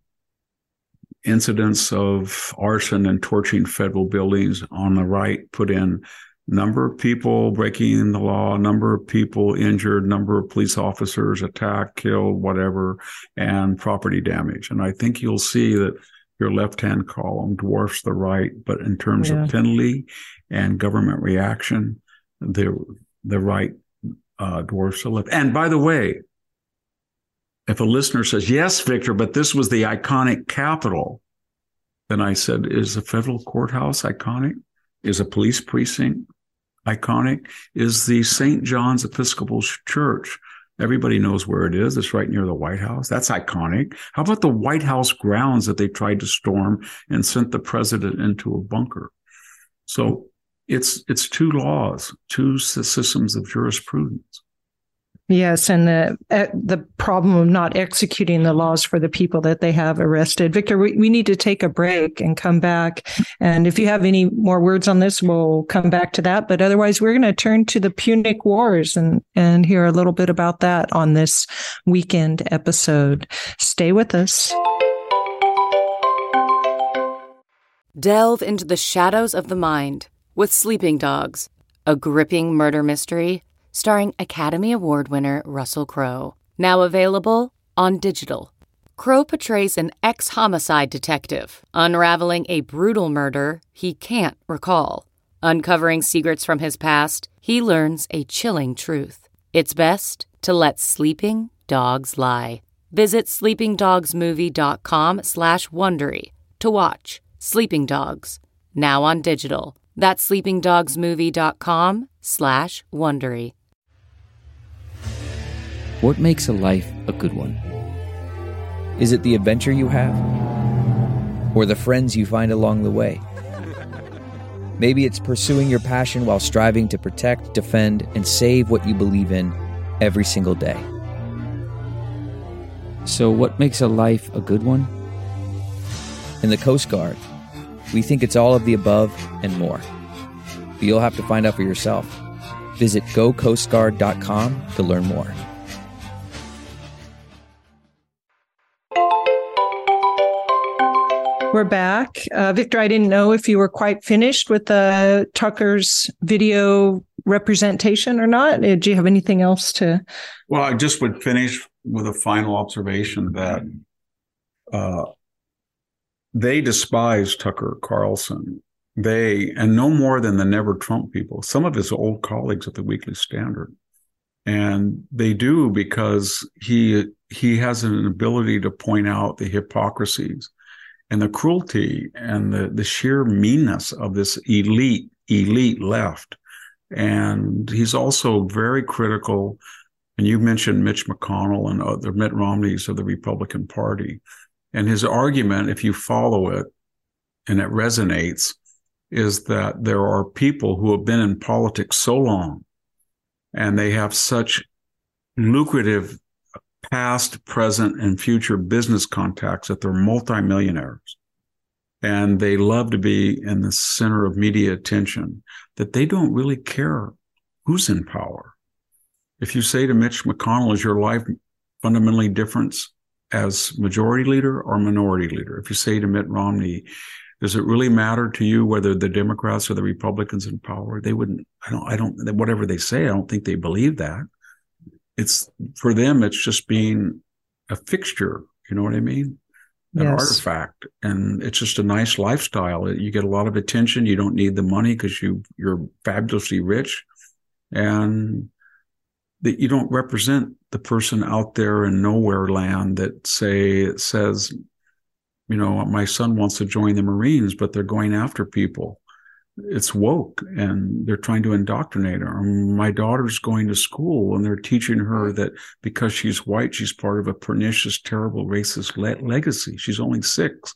incidents of arson and torching federal buildings. On the right, put in number of people breaking the law, number of people injured, number of police officers attacked, killed, whatever, and property damage. And I think you'll see that your left-hand column dwarfs the right, but in terms yeah. of penalty and government reaction, the the right uh, dwarfs the left. And by the way, if a listener says, yes, Victor, but this was the iconic Capitol, then I said, is the federal courthouse iconic? Is a police precinct iconic? Is the Saint John's Episcopal Church? Everybody knows where it is. It's right near the White House. That's iconic. How about the White House grounds that they tried to storm and sent the president into a bunker? So it's it's two laws, two systems of jurisprudence. Yes, and the uh, the problem of not executing the laws for the people that they have arrested. Victor, we, we need to take a break and come back. And if you have any more words on this, we'll come back to that. But otherwise, we're going to turn to the Punic Wars and, and hear a little bit about that on this weekend episode. Stay with us. Delve into the shadows of the mind with Sleeping Dogs, a gripping murder mystery starring Academy Award winner Russell Crowe. Now available on digital. Crowe portrays an ex-homicide detective unraveling a brutal murder he can't recall. Uncovering secrets from his past, he learns a chilling truth. It's best to let sleeping dogs lie. Visit sleepingdogsmovie.com slash Wondery to watch Sleeping Dogs, now on digital. That's sleepingdogsmovie.com slash Wondery. What makes a life a good one? Is it the adventure you have? Or the friends you find along the way? Maybe it's pursuing your passion while striving to protect, defend, and save what you believe in every single day. So what makes a life a good one? In the Coast Guard, we think it's all of the above and more. But you'll have to find out for yourself. Visit go coast guard dot com to learn more. We're back. Uh, Victor, I didn't know if you were quite finished with the Tucker's video representation or not. Do you have anything else to? Well, I just would finish with a final observation that uh, they despise Tucker Carlson. They, and no more than the Never Trump people, some of his old colleagues at the Weekly Standard. And they do because he he has an ability to point out the hypocrisies and the cruelty and the, the sheer meanness of this elite, elite left. And he's also very critical. And you mentioned Mitch McConnell and other Mitt Romneys of the Republican Party. And his argument, if you follow it and it resonates, is that there are people who have been in politics so long and they have such lucrative past, present, and future business contacts that they're multimillionaires. And they love to be in the center of media attention, that they don't really care who's in power. If you say to Mitch McConnell, is your life fundamentally different as majority leader or minority leader? If you say to Mitt Romney, does it really matter to you whether the Democrats or the Republicans in power? They wouldn't, I don't, I don't, whatever they say, I don't think they believe that. It's, for them, it's just being a fixture. You know what I mean? An yes. artifact. And it's just a nice lifestyle. You get a lot of attention. You don't need the money because you, you're fabulously rich. And that you don't represent the person out there in nowhere land that say, says, you know, my son wants to join the Marines, but they're going after people. It's woke and they're trying to indoctrinate her. My daughter's going to school and they're teaching her that because she's white, she's part of a pernicious, terrible, racist le- legacy. She's only six.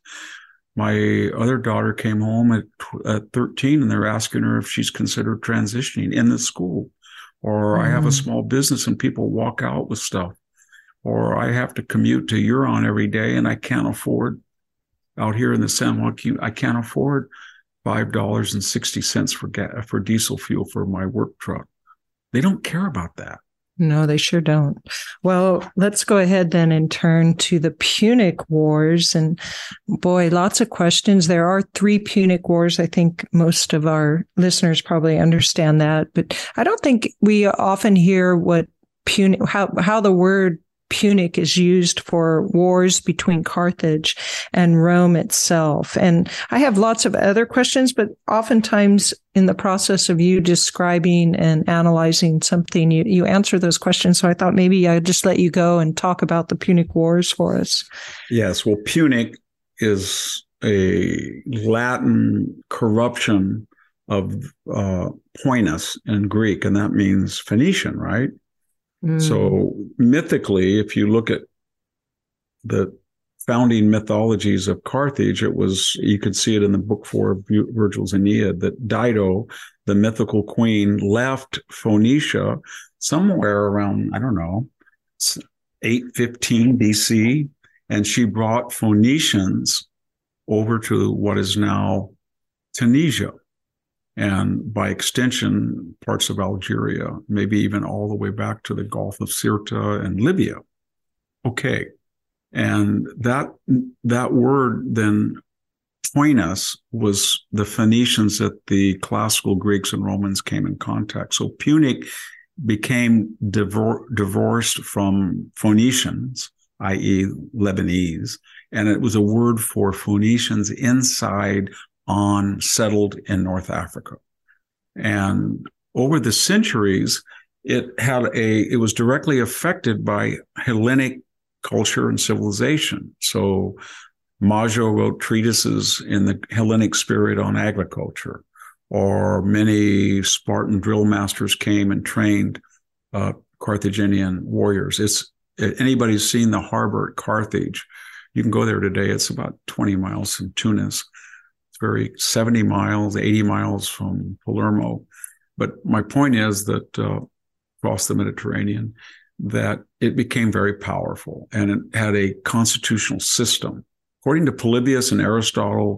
My other daughter came home at, at thirteen and they're asking her if she's considered transitioning in the school. Or mm-hmm. I have a small business and people walk out with stuff. Or I have to commute to Huron every day and I can't afford out here in the San Joaquin, I can't afford five dollars and sixty cents for ga- for diesel fuel for my work truck. They don't care about that. No, they sure don't. Well, let's go ahead then and turn to the Punic Wars. And boy, lots of questions. There are three Punic Wars. I think most of our listeners probably understand that. But I don't think we often hear what Punic, how, how the word Punic is used for wars between Carthage and Rome itself. And I have lots of other questions, but oftentimes in the process of you describing and analyzing something, you, you answer those questions. So I thought maybe I'd just let you go and talk about the Punic Wars for us. Yes. Well, Punic is a Latin corruption of uh, Poinus in Greek, and that means Phoenician, right? So mythically, if you look at the founding mythologies of Carthage, it was, you could see it in the book four of Virgil's Aeneid, that Dido, the mythical queen, left Phoenicia somewhere around, I don't know, eight fifteen B C, and she brought Phoenicians over to what is now Tunisia. And by extension, parts of Algeria, maybe even all the way back to the Gulf of Sirte and Libya. Okay. And that that word then, Poinus, was the Phoenicians that the classical Greeks and Romans came in contact. So Punic became divor- divorced from Phoenicians, that is. Lebanese, and it was a word for Phoenicians inside on settled in North Africa. And over the centuries, it had a, it was directly affected by Hellenic culture and civilization. So Maggio wrote treatises in the Hellenic spirit on agriculture, or many Spartan drill masters came and trained uh, Carthaginian warriors. It's, anybody's seen the harbor at Carthage, you can go there today. It's about twenty miles from Tunis. It's very seventy miles, eighty miles from Palermo. But my point is that uh, across the Mediterranean, that it became very powerful and it had a constitutional system. According to Polybius and Aristotle,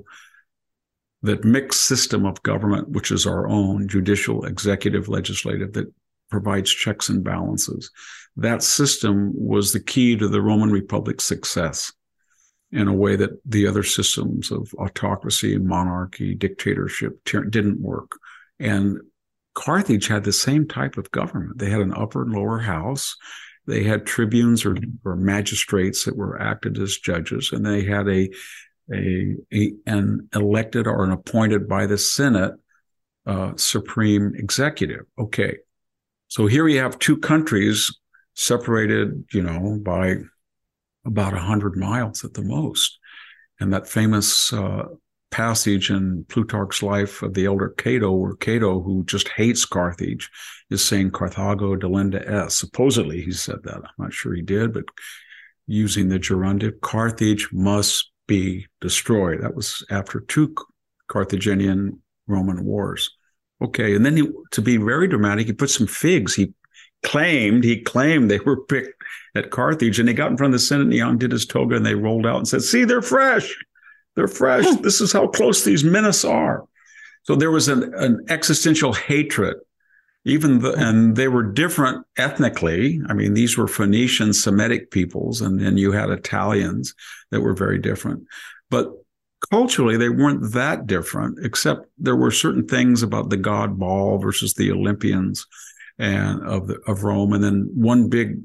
that mixed system of government, which is our own, judicial, executive, legislative, that provides checks and balances, that system was the key to the Roman Republic's success in a way that the other systems of autocracy, monarchy, dictatorship didn't work. And Carthage had the same type of government. They had an upper and lower house. They had tribunes or, or magistrates that were acted as judges, and they had a, a, a an elected or an appointed by the Senate uh, supreme executive. Okay, so here you have two countries separated, you know, by about a hundred miles at the most, and that famous uh, passage in Plutarch's Life of the elder Cato, where Cato, who just hates Carthage, is saying Carthago delenda est. Supposedly he said that. I'm not sure he did, but using the gerundive, Carthage must be destroyed. That was after two Carthaginian Roman wars. Okay, and then he, to be very dramatic, he put some figs. He claimed, he claimed they were picked at Carthage, and they got in front of the Senate and he undid his toga and they rolled out and said, see, they're fresh. They're fresh. This is how close these menace are. So there was an, an existential hatred, even the, and they were different ethnically. I mean, these were Phoenician Semitic peoples, and then you had Italians that were very different. But culturally, they weren't that different, except there were certain things about the god Baal versus the Olympians and of the, of Rome. And then one big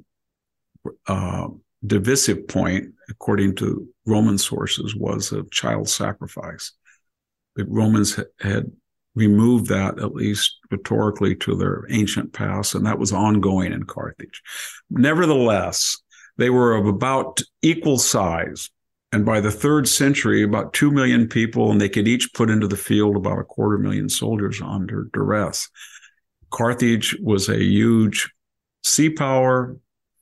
uh, divisive point, according to Roman sources, was a child sacrifice. The Romans ha- had removed that, at least rhetorically, to their ancient past, and that was ongoing in Carthage. Nevertheless, they were of about equal size, and by the third century, about two million people, and they could each put into the field about a quarter million soldiers under duress. Carthage was a huge sea power.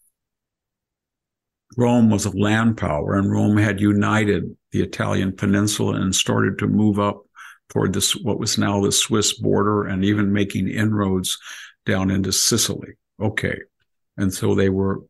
Rome was a land power, and Rome had united the Italian peninsula and started to move up toward this, what was now the Swiss border, and even making inroads down into Sicily. Okay. And so they were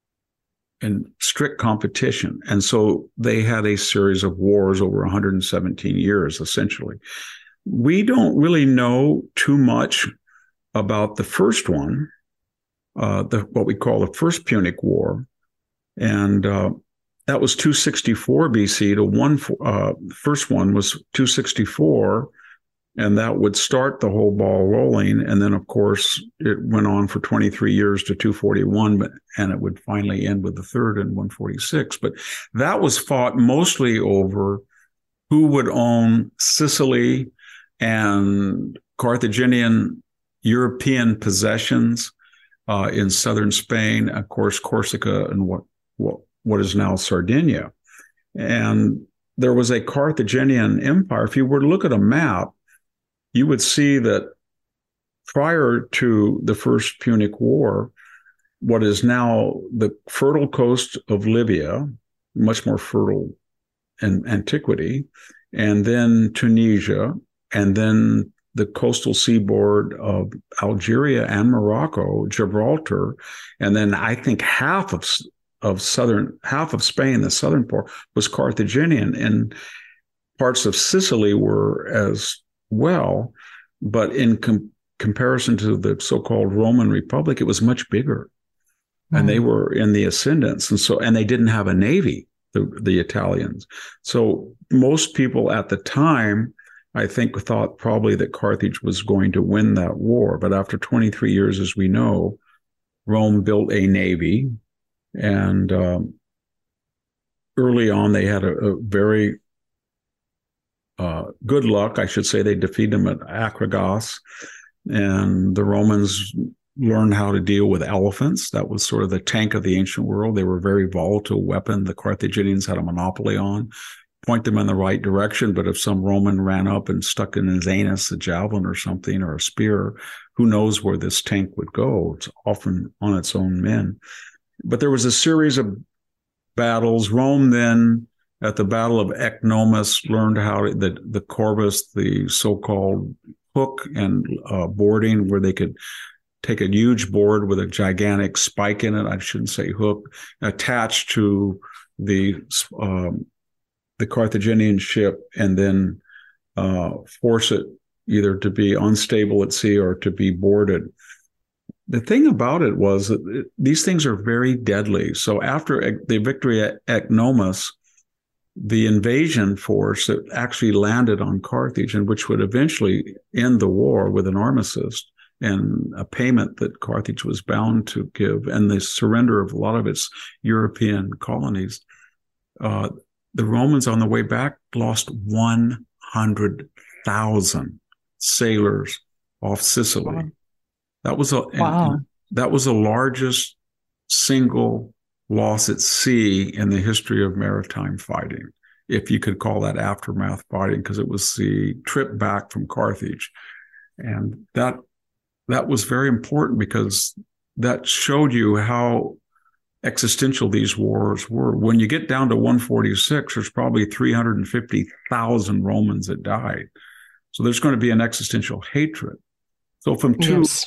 in strict competition. And so they had a series of wars over one hundred seventeen years, essentially. We don't really know too much about the first one, uh, the, what we call the First Punic War. And uh, that was two sixty-four B C to one. Uh, first one was two sixty-four, and that would start the whole ball rolling. And then, of course, it went on for twenty-three years to two forty-one, but and it would finally end with the third in one forty-six. But that was fought mostly over who would own Sicily and Carthaginian European possessions uh, in southern Spain, of course, Corsica and what. What, what is now Sardinia. And there was a Carthaginian empire. If you were to look at a map, you would see that prior to the First Punic War, what is now the fertile coast of Libya, much more fertile in antiquity, and then Tunisia, and then the coastal seaboard of Algeria and Morocco, Gibraltar, and then I think half of of southern, half of Spain, the southern part, was Carthaginian, and parts of Sicily were as well. But in com- comparison to the so-called Roman Republic, it was much bigger. Mm. And they were in the ascendance. And so, and they didn't have a navy, the, the Italians. So most people at the time, I think, thought probably that Carthage was going to win that war. But after twenty-three years, as we know, Rome built a navy. And um, early on, they had a, a very uh, good luck, I should say. They defeated them at Acragas, and the Romans learned how to deal with elephants. That was sort of the tank of the ancient world. They were a very volatile weapon the Carthaginians had a monopoly on. Point them in the right direction, but if some Roman ran up and stuck in his anus a javelin or something, or a spear, who knows where this tank would go? It's often on its own men. But there was a series of battles. Rome then, At the Battle of Ecnomus, learned how to, the, the corvus, the so-called hook and uh, boarding, where they could take a huge board with a gigantic spike in it, I shouldn't say hook, attached to the um, the Carthaginian ship, and then uh, force it either to be unstable at sea or to be boarded. The thing about it was that it, these things are very deadly. So after the victory at Ecnomus, the invasion force that actually landed on Carthage, and which would eventually end the war with an armistice and a payment that Carthage was bound to give, and the surrender of a lot of its European colonies, uh, the Romans on the way back lost one hundred thousand sailors off Sicily. Wow. That was a wow. that was the largest single loss at sea in the history of maritime fighting, if you could call that aftermath fighting, because it was the trip back from Carthage. And that that was very important, because that showed you how existential these wars were. When you get down to one forty-six, there's probably three hundred fifty thousand Romans that died. So there's going to be an existential hatred. So from two, yes.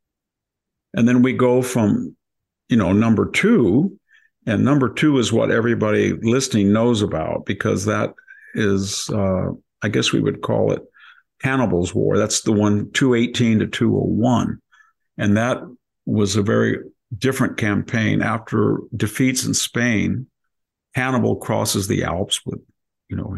And then we go from, you know, number two, and number two is what everybody listening knows about, because that is, uh, I guess we would call it Hannibal's War. That's the one, two eighteen to two oh one. And that was a very different campaign. After defeats in Spain, Hannibal crosses the Alps with, you know,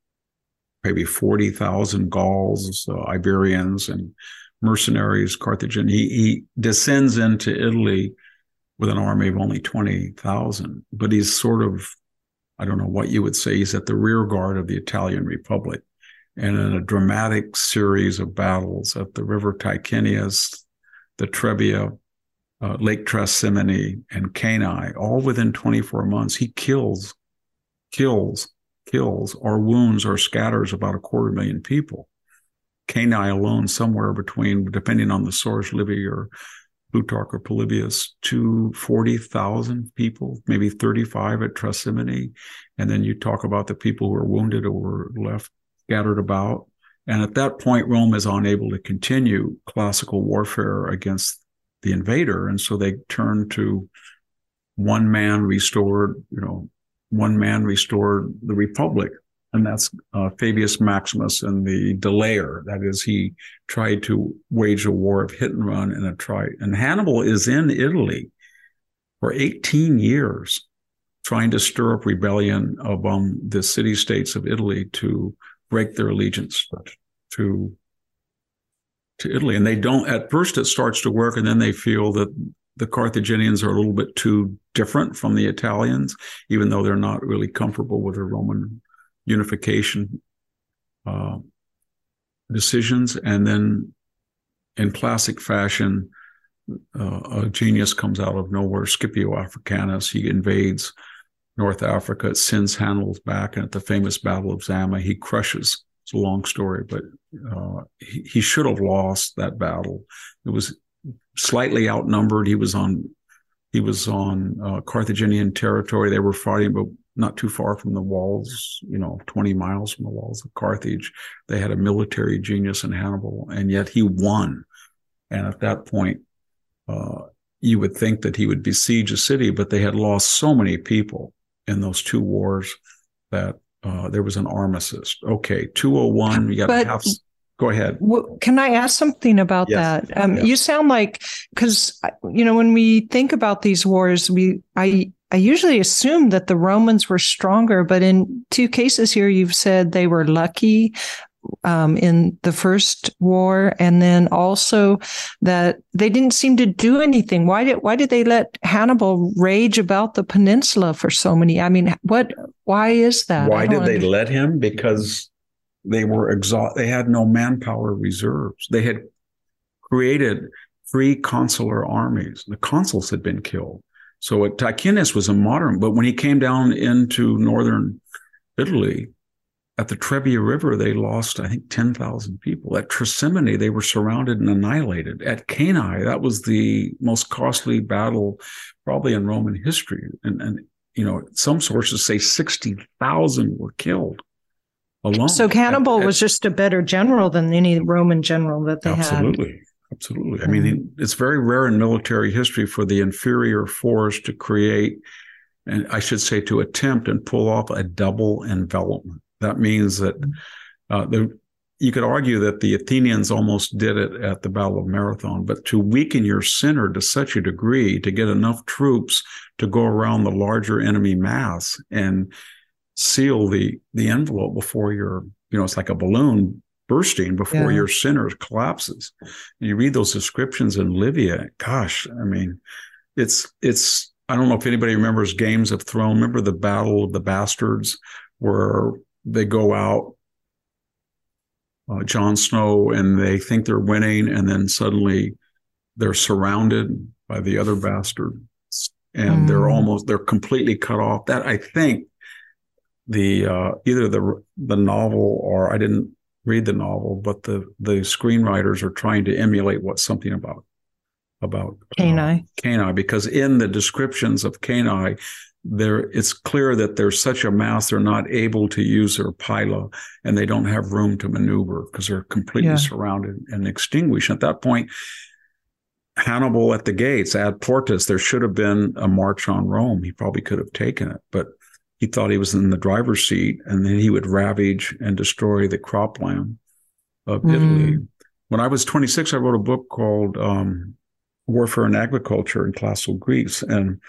maybe forty thousand Gauls, uh, Iberians, and mercenaries, Carthaginian. He, he descends into Italy with an army of only twenty thousand, but he's sort of, I don't know what you would say, he's at the rear guard of the Italian Republic. And in a dramatic series of battles at the River Ticinius, the Trebia, uh, Lake Trasimene, and Cannae, all within twenty-four months, he kills, kills, kills, or wounds or scatters about a quarter million people. Cannae alone, somewhere between, depending on the source, Livy or Plutarch or Polybius, to forty thousand people, maybe thirty-five at Trasimene. And then you talk about the people who were wounded or were left scattered about. And at that point, Rome is unable to continue classical warfare against the invader. And so they turn to one man restored, you know, one man restored the Republic. And that's uh, Fabius Maximus and the delayer. That is, he tried to wage a war of hit and run and a try. And Hannibal is in Italy for eighteen years, trying to stir up rebellion among the city-states of Italy to break their allegiance to, to Italy. And they don't, at first it starts to work, and then they feel that the Carthaginians are a little bit too different from the Italians, even though they're not really comfortable with the Roman unification uh, decisions. And then in classic fashion, uh, a genius comes out of nowhere, Scipio Africanus. He invades North Africa. It sends Hannibal's back, and at the famous Battle of Zama, he crushes. It's a long story, but uh, he, he should have lost that battle. It was slightly outnumbered. He was on he was on uh, Carthaginian territory. They were fighting, but not too far from the walls, you know, twenty miles from the walls of Carthage. They had a military genius in Hannibal, and yet he won. And at that point, uh, you would think that he would besiege a city, but they had lost so many people in those two wars that uh, there was an armistice. Okay, two oh one, you got to have... Go ahead. Well, can I ask something about yes. that? Um, yeah. You sound like, because, you know, when we think about these wars, we I I usually assume that the Romans were stronger, but in two cases here, you've said they were lucky um, in the first war, and then also that they didn't seem to do anything. Why did why did they let Hannibal rage about the peninsula for so many? I mean, what? Why is that? Why did they understand. let him? Because they were exhausted. They had no manpower reserves. They had created free consular armies. The consuls had been killed. So Ticinius was a modern, but when he came down into northern Italy, at the Trebia River, they lost, I think, ten thousand people. At Trasimene, they were surrounded and annihilated. At Cannae, that was the most costly battle probably in Roman history. And, and you know, some sources say sixty thousand were killed alone. So Hannibal and, and, was just a better general than any Roman general that they absolutely, had. Absolutely. Absolutely. I mean, it's very rare in military history for the inferior force to create, and I should say to attempt and pull off a double envelopment. That means that uh, the you could argue that the Athenians almost did it at the Battle of Marathon, but to weaken your center to such a degree to get enough troops to go around the larger enemy mass and seal the the envelope before your, you know, it's like a balloon bursting before yeah. your center collapses. And you read those descriptions in Livia, gosh, I mean, it's, it's, I don't know if anybody remembers Games of Thrones. Remember the Battle of the Bastards where they go out, Uh, Jon Snow, and they think they're winning, and then suddenly they're surrounded by the other bastards, and mm. they're almost they're completely cut off. That I think the uh, either the the novel or I didn't read the novel, but the the screenwriters are trying to emulate what something about about Cannae, uh, Cannae, because in the descriptions of Cannae, there it's clear that there's such a mass they're not able to use their pila, and they don't have room to maneuver because they're completely yeah. surrounded and extinguished. At that point, Hannibal at the gates, ad portas, there should have been a march on Rome. He probably could have taken it, but he thought he was in the driver's seat, and then he would ravage and destroy the cropland of mm. Italy. When I was twenty-six, I wrote a book called um, Warfare and Agriculture in Classical Greece, and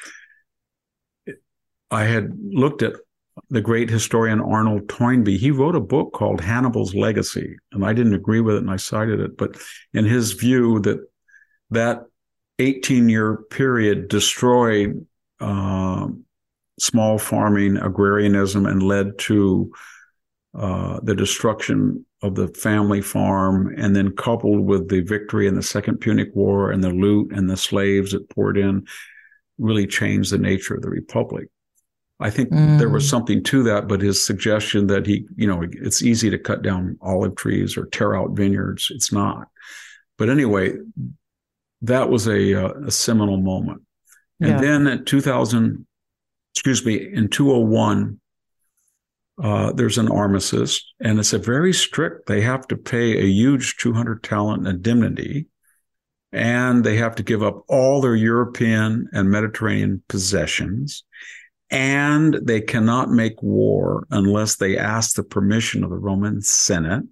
I had looked at the great historian Arnold Toynbee. He wrote a book called Hannibal's Legacy, and I didn't agree with it, and I cited it. But in his view, that that eighteen-year period destroyed uh, small farming, agrarianism, and led to uh, the destruction of the family farm, and then coupled with the victory in the Second Punic War and the loot and the slaves that poured in, really changed the nature of the Republic. I think mm. there was something to that, but his suggestion that he, you know, it's easy to cut down olive trees or tear out vineyards. It's not. But anyway, that was a, a seminal moment. And yeah. then in two thousand, excuse me, in two thousand one, uh, there's an armistice, and it's a very strict, they have to pay a huge two hundred talent indemnity, and they have to give up all their European and Mediterranean possessions. And they cannot make war unless they ask the permission of the Roman Senate.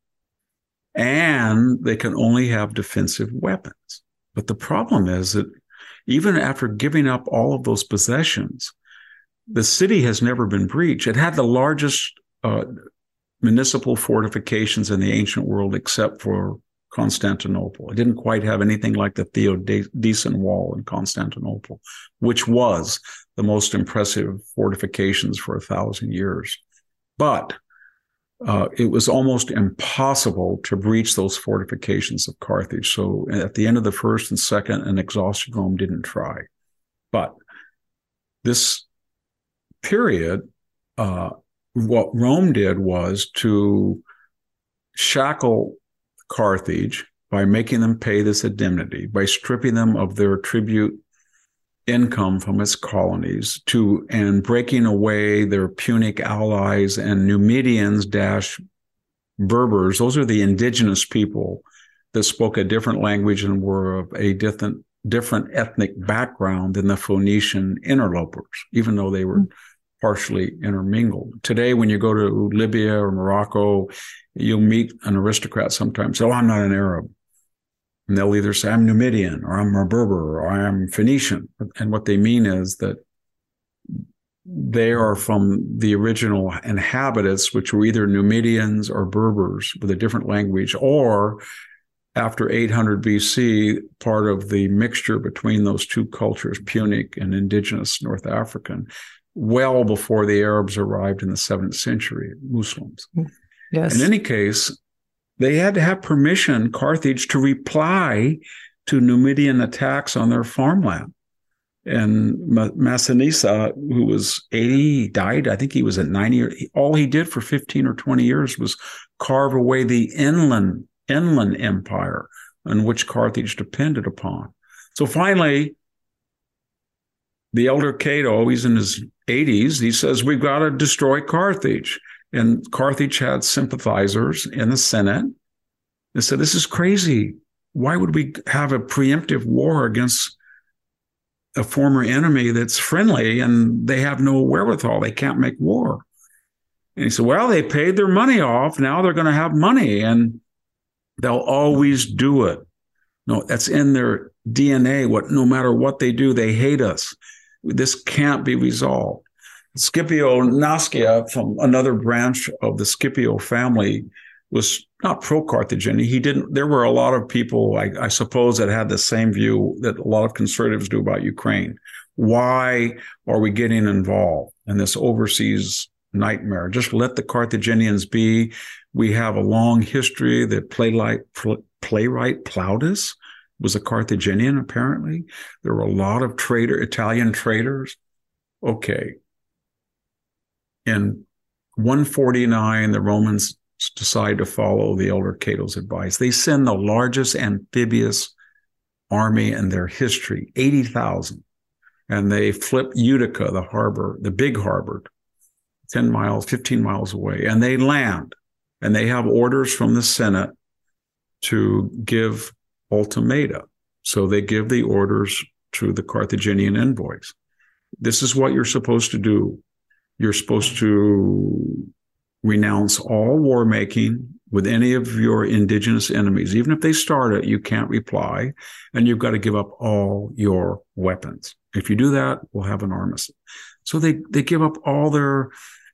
And they can only have defensive weapons. But the problem is that even after giving up all of those possessions, the city has never been breached. It had the largest uh, municipal fortifications in the ancient world except for Constantinople. It didn't quite have anything like the Theodosian Wall in Constantinople, which was the most impressive fortifications for a thousand years. But uh, it was almost impossible to breach those fortifications of Carthage. So at the end of the first and second, and exhausted Rome didn't try. But this period, uh, what Rome did was to shackle Carthage by making them pay this indemnity, by stripping them of their tribute income from its colonies, to and breaking away their Punic allies and Numidians dash Berbers. Those are the indigenous people that spoke a different language and were of a different different ethnic background than the Phoenician interlopers, even though they were partially intermingled. Today, when you go to Libya or Morocco, you'll meet an aristocrat sometimes. Oh, I'm not an Arab. And they'll either say, I'm Numidian, or I'm a Berber, or I'm Phoenician. And what they mean is that they are from the original inhabitants, which were either Numidians or Berbers with a different language, or after eight hundred B C, part of the mixture between those two cultures, Punic and indigenous North African, well before the Arabs arrived in the seventh century, Muslims. Yes. In any case, they had to have permission, Carthage, to reply to Numidian attacks on their farmland. And Massinissa, who was eighty, died, I think he was at ninety. All he did for fifteen or twenty years was carve away the inland, inland empire on which Carthage depended upon. So finally, the elder Cato, he's in his eighties, he says, we've got to destroy Carthage. And Carthage had sympathizers in the Senate. They said, this is crazy. Why would we have a preemptive war against a former enemy that's friendly and they have no wherewithal? They can't make war. And he said, well, they paid their money off. Now they're going to have money and they'll always do it. No, that's in their D N A. What, no matter what they do, they hate us. This can't be resolved. Scipio Nascia, from another branch of the Scipio family, was not pro-Carthaginian. He didn't. There were a lot of people, I, I suppose, that had the same view that a lot of conservatives do about Ukraine. Why are we getting involved in this overseas nightmare? Just let the Carthaginians be. We have a long history. The playwright, playwright Plautus was a Carthaginian, apparently. There were a lot of traitor, Italian traders. Okay. In one forty-nine, the Romans decide to follow the elder Cato's advice. They send the largest amphibious army in their history, eighty thousand. And they flip Utica, the harbor, the big harbor, ten miles, fifteen miles away. And they land. And they have orders from the Senate to give ultimata. So they give the orders to the Carthaginian envoys. This is what you're supposed to do. You're supposed to renounce all war making with any of your indigenous enemies. Even if they start it, you can't reply, and you've got to give up all your weapons. If you do that, we'll have an armistice. So they, they give up all their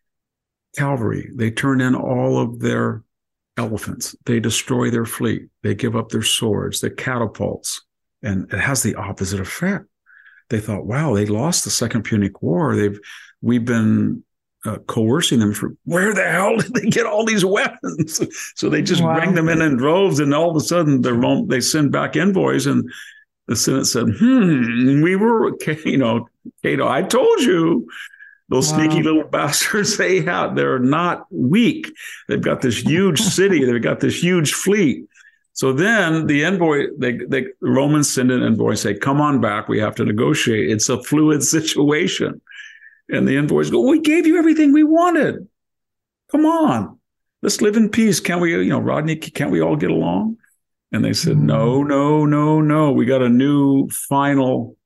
cavalry. They turn in all of their elephants. They destroy their fleet. They give up their swords, their catapults, and it has the opposite effect. They thought, wow, they lost the Second Punic War. They've We've been uh, coercing them for, where the hell did they get all these weapons? So they just wow. bring them in in droves, and all of a sudden the, they send back envoys, and the Senate said, hmm, we were, you know, Cato, I told you, those wow. sneaky little bastards, they have, they're not weak. They've got this huge city. They've got this huge fleet. So then the envoy, they, they, the Romans send an envoy and say, come on back. We have to negotiate. It's a fluid situation. And the envoys go, we gave you everything we wanted. Come on, let's live in peace. Can't we, you know, Rodney, can't we all get along? And they said, mm-hmm. no, no, no, no. We got a new final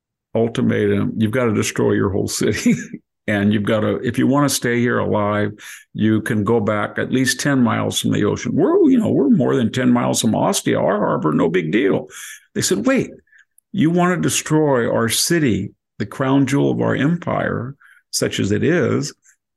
ultimatum. You've got to destroy your whole city. And you've got to, if you want to stay here alive, you can go back at least ten miles from the ocean. We're, you know, we're more than ten miles from Ostia, our harbor, no big deal. They said, wait, you want to destroy our city, the crown jewel of our empire, such as it is.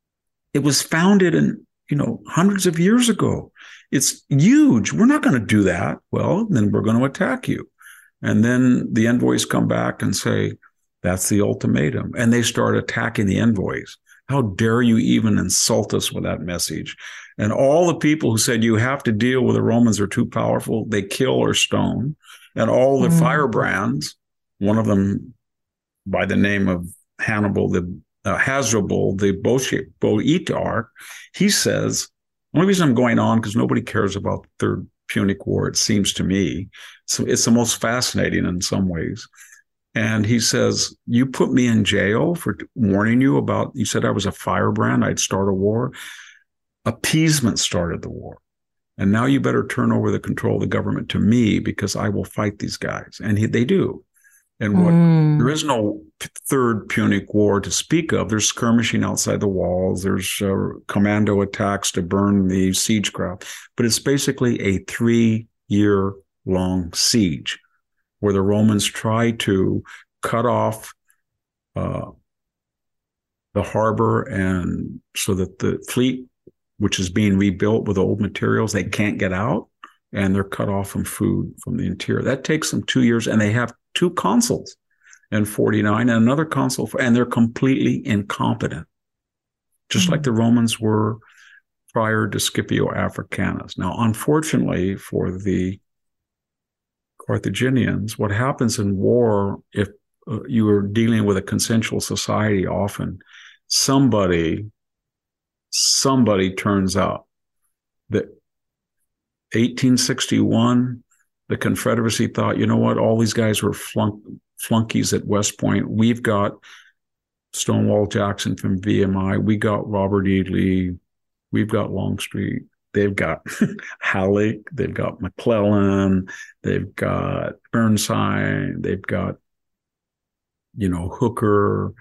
It was founded in, you know, hundreds of years ago. It's huge. We're not going to do that. Well, then we're going to attack you. And then the envoys come back and say, that's the ultimatum. And they start attacking the envoys. How dare you even insult us with that message? And all the people who said you have to deal with the Romans are too powerful, they kill or stone. And all the mm. firebrands, one of them by the name of Hannibal, the uh, Hasdrubal, the Boeotarch, he says, the only reason I'm going on, because nobody cares about the Third Punic War, it seems to me. So it's the most fascinating in some ways. And he says, you put me in jail for warning you about, you said I was a firebrand, I'd start a war. Appeasement started the war. And now you better turn over the control of the government to me, because I will fight these guys. And he, they do. And what mm. there is no Third Punic War to speak of. There's skirmishing outside the walls. There's uh, commando attacks to burn the siege craft. But it's basically a three-year long siege where the Romans try to cut off uh, the harbor, and so that the fleet, which is being rebuilt with old materials, they can't get out, and they're cut off from food from the interior. That takes them two years, and they have two consuls in forty-nine and another consul, for, and they're completely incompetent, just mm-hmm. like the Romans were prior to Scipio Africanus. Now, unfortunately for the Carthaginians, what happens in war, if uh, you are dealing with a consensual society, often somebody, somebody turns out that eighteen sixty-one, the Confederacy thought, you know what, all these guys were flunk, flunkies at West Point. We've got Stonewall Jackson from V M I. We got Robert E. Lee. We've got Longstreet. They've got Halleck. They've got McClellan. They've got Burnside. They've got, you know, Hooker,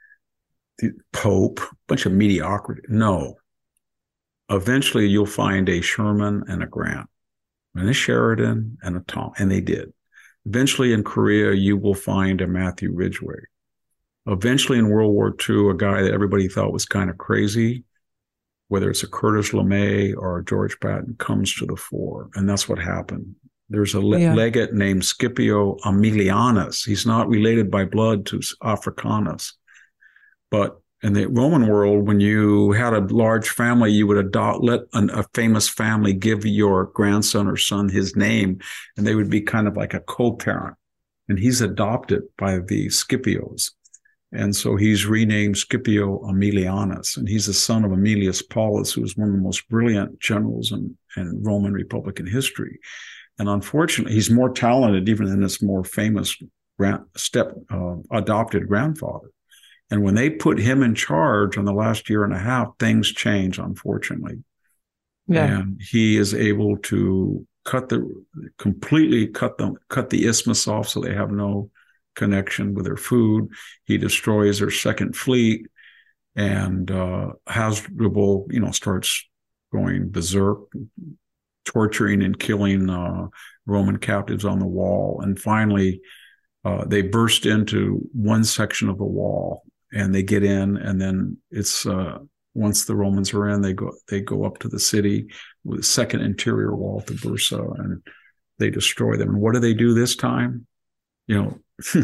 Pope, a bunch of mediocrity. No. Eventually, you'll find a Sherman and a Grant, and a Sheridan and a Tom, and they did. Eventually, in Korea, you will find a Matthew Ridgway. Eventually, in World War Two, a guy that everybody thought was kind of crazy, whether it's a Curtis LeMay or a George Patton, comes to the fore, and that's what happened. There's a le- yeah. legate named Scipio Aemilianus. He's not related by blood to Africanus, but in the Roman world, when you had a large family, you would adopt, let an, a famous family give your grandson or son his name, and they would be kind of like a co-parent. And he's adopted by the Scipios. And so he's renamed Scipio Aemilianus, and he's the son of Aemilius Paulus, who was one of the most brilliant generals in, in Roman Republican history. And unfortunately, he's more talented even than his more famous grand, step uh, adopted grandfather. And when they put him in charge in the last year and a half, things change, unfortunately. Yeah. And he is able to cut the completely cut them cut the isthmus off, so they have no connection with their food. He destroys their second fleet, and uh, Hasdrubal, you know, starts going berserk, torturing and killing uh, Roman captives on the wall. And finally, uh, they burst into one section of the wall, and they get in, and then it's uh, once the Romans are in, they go they go up to the city with a second interior wall to Bursa, and they destroy them. And what do they do this time? You know,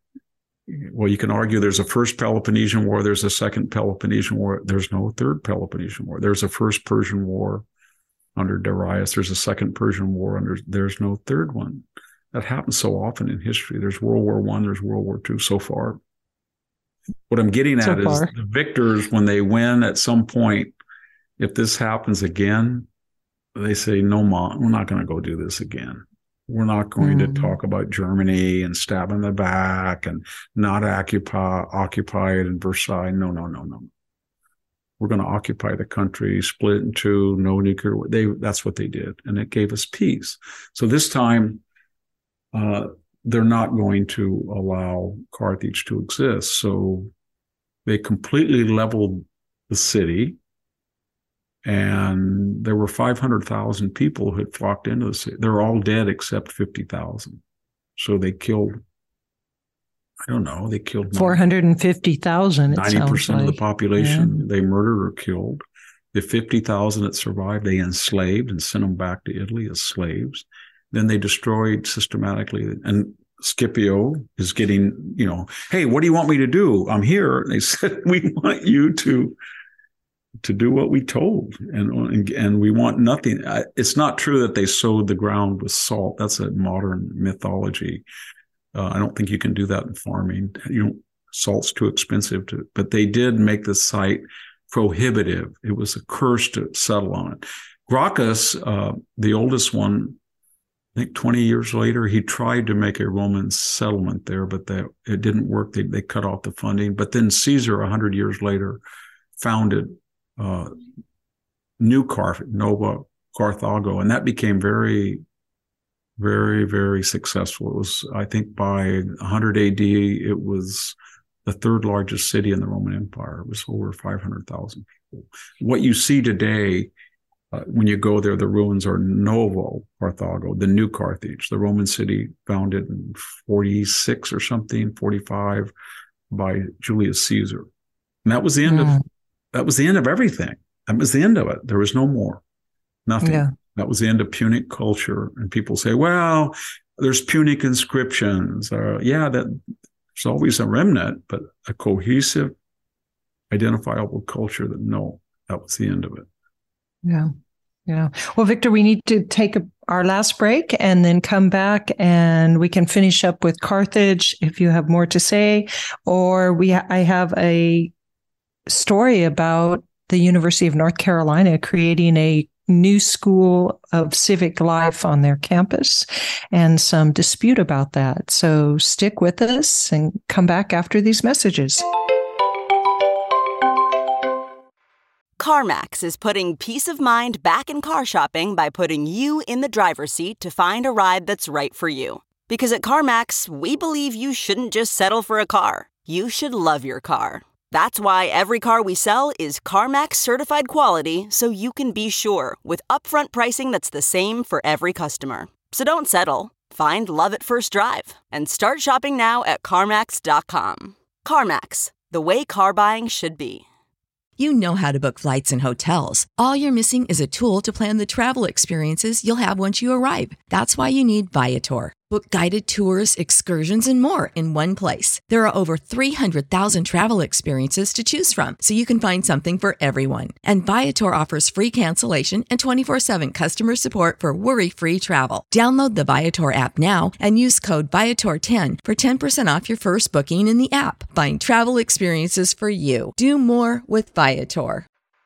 well, you can argue there's a first Peloponnesian War, there's a second Peloponnesian War, there's no third Peloponnesian War. There's a first Persian War under Darius, there's a second Persian War under, there's no third one. That happens so often in history. There's World War One, there's World War Two so far. What I'm getting at so is far. The victors, when they win at some point, if this happens again, they say, no, Mom, we're not going to go do this again. We're not going mm. to talk about Germany and stab in the back and not occupy, occupy it in Versailles. No, no, no, no. We're going to occupy the country, split in two, no nuclear. They, that's what they did. And it gave us peace. So this time, uh, they're not going to allow Carthage to exist. So they completely leveled the city. And there were five hundred thousand people who had flocked into the city. They're all dead except fifty thousand. So they killed, I don't know, they killed four hundred fifty thousand. ninety percent like. Of the population yeah. they murdered or killed. The fifty thousand that survived, they enslaved and sent them back to Italy as slaves. Then they destroyed systematically. And Scipio is getting, you know, hey, what do you want me to do? I'm here. And they said, we want you to, to do what we told. And, and we want nothing. It's not true that they sowed the ground with salt. That's a modern mythology. Uh, I don't think you can do that in farming. You know, salt's too expensive to, but they did make the site prohibitive. It was a curse to settle on it. Gracchus, uh, the oldest one, I think twenty years later, he tried to make a Roman settlement there, but that it didn't work. They they cut off the funding. But then Caesar, a hundred years later, founded uh, New Carthage, Nova Carthago, and that became very, very, very successful. It was, I think, by one hundred A D, it was the third largest city in the Roman Empire. It was over five hundred thousand people. What you see today, Uh, when you go there, the ruins are Novo Carthago, the new Carthage, the Roman city founded in forty-six or something, forty-five, by Julius Caesar. And that was the end yeah. of that was the end of everything. That was the end of it. There was no more. Nothing. Yeah. That was the end of Punic culture. And people say, well, there's Punic inscriptions. Uh, yeah, that there's always a remnant, but a cohesive, identifiable culture that no, that was the end of it. Yeah. Yeah. Well, Victor, we need to take a, our last break and then come back and we can finish up with Carthage if you have more to say, or we ha- I have a story about the University of North Carolina creating a new school of civic life on their campus and some dispute about that. So stick with us and come back after these messages. CarMax is putting peace of mind back in car shopping by putting you in the driver's seat to find a ride that's right for you. Because at CarMax, we believe you shouldn't just settle for a car. You should love your car. That's why every car we sell is CarMax certified quality, so you can be sure with upfront pricing that's the same for every customer. So don't settle. Find love at first drive and start shopping now at CarMax dot com. CarMax, the way car buying should be. You know how to book flights and hotels. All you're missing is a tool to plan the travel experiences you'll have once you arrive. That's why you need Viator. Book guided tours, excursions, and more in one place. There are over three hundred thousand travel experiences to choose from, so you can find something for everyone. And Viator offers free cancellation and twenty-four seven customer support for worry-free travel. Download the Viator app now and use code Viator ten for ten percent off your first booking in the app. Find travel experiences for you. Do more with Viator.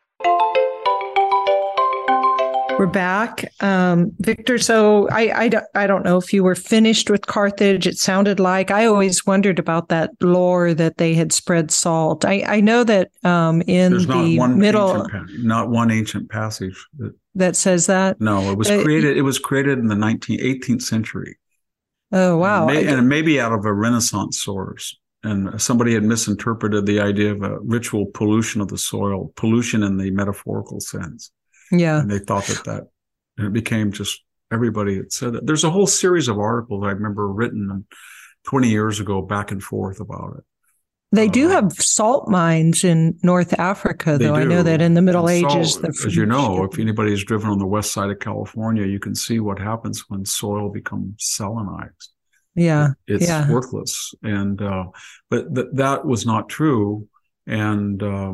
We're back. Um, Victor, so I, I, don't, I don't know if you were finished with Carthage. It sounded like. I always wondered about that lore that they had spread salt. I, I know that um, in There's the not one middle... ancient, not one ancient passage. That, that says that? No, it was uh, created It was created in the nineteenth, eighteenth century. Oh, wow. And, may, and maybe out of a Renaissance source. And somebody had misinterpreted the idea of a ritual pollution of the soil, pollution in the metaphorical sense. Yeah. And they thought that that, and it became just, everybody had said that. There's a whole series of articles I remember written twenty years ago back and forth about it. They uh, do have salt mines in North Africa, though. do. I know that in the Middle And Ages. salt, the as you know, if anybody's driven on the west side of California, you can see what happens when soil becomes salinized. Yeah. It's yeah. worthless. And, uh, but th- that was not true. And, uh,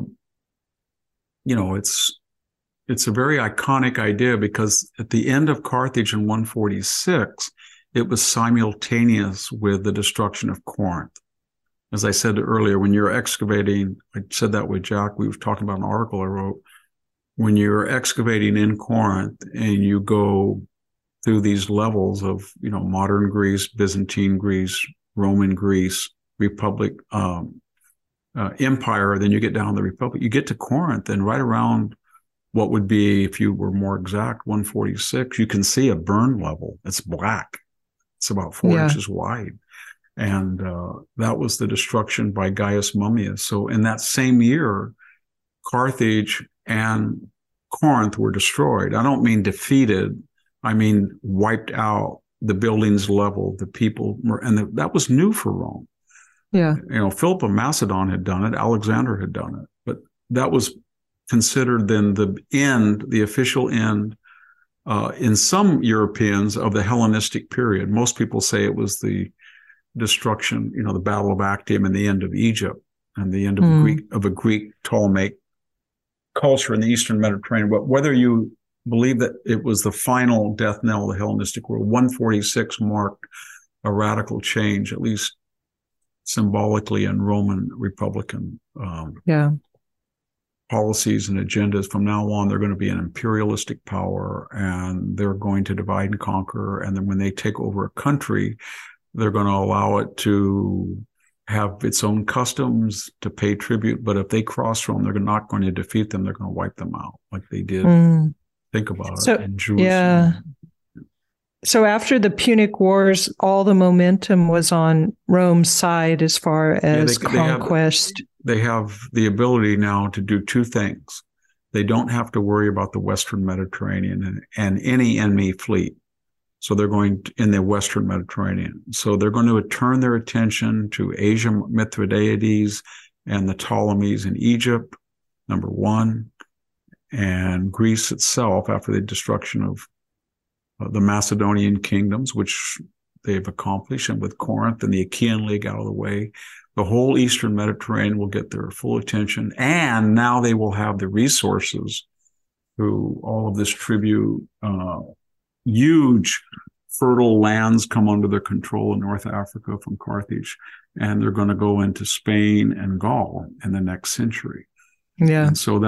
you know, it's, It's a very iconic idea because at the end of Carthage in one forty-six, it was simultaneous with the destruction of Corinth. As I said earlier, when you're excavating, I said that with Jack, we were talking about an article I wrote. When you're excavating in Corinth and you go through these levels of, you know, modern Greece, Byzantine Greece, Roman Greece, Republic, um, uh, Empire, then you get down to the Republic, you get to Corinth, and right around what would be, if you were more exact, one forty-six, you can see a burn level. It's black. It's about four yeah. inches wide. And uh, that was the destruction by Gaius Mummius. So in that same year, Carthage and Corinth were destroyed. I don't mean defeated. I mean wiped out, the buildings leveled, the people were, and the, that was new for Rome. Yeah. You know, Philip of Macedon had done it. Alexander had done it. But that was considered then the end, the official end, uh, in some Europeans of the Hellenistic period. Most people say it was the destruction, you know, the Battle of Actium and the end of Egypt and the end of, mm. Greek, of a Greek Ptolemaic culture in the Eastern Mediterranean. But whether you believe that it was the final death knell of the Hellenistic world, one forty-six marked a radical change, at least symbolically, in Roman Republican um, yeah. policies and agendas. From now on, they're going to be an imperialistic power, and they're going to divide and conquer. And then when they take over a country, they're going to allow it to have its own customs, to pay tribute. But if they cross Rome, they're not going to defeat them. They're going to wipe them out like they did. Mm. Think about so, it in Jerusalem. Yeah. So after the Punic Wars, all the momentum was on Rome's side as far as yeah, they, conquest. They have, they have the ability now to do two things. They don't have to worry about the Western Mediterranean and, and any enemy fleet. So they're going to, in the Western Mediterranean. So they're going to turn their attention to Asia, Mithridates and the Ptolemies in Egypt, number one, and Greece itself after the destruction of uh, the Macedonian kingdoms, which they've accomplished, and with Corinth and the Achaean League out of the way, the whole Eastern Mediterranean will get their full attention. And now they will have the resources through all of this tribute, uh, huge fertile lands come under their control in North Africa from Carthage, and they're going to go into Spain and Gaul in the next century. Yeah. And so that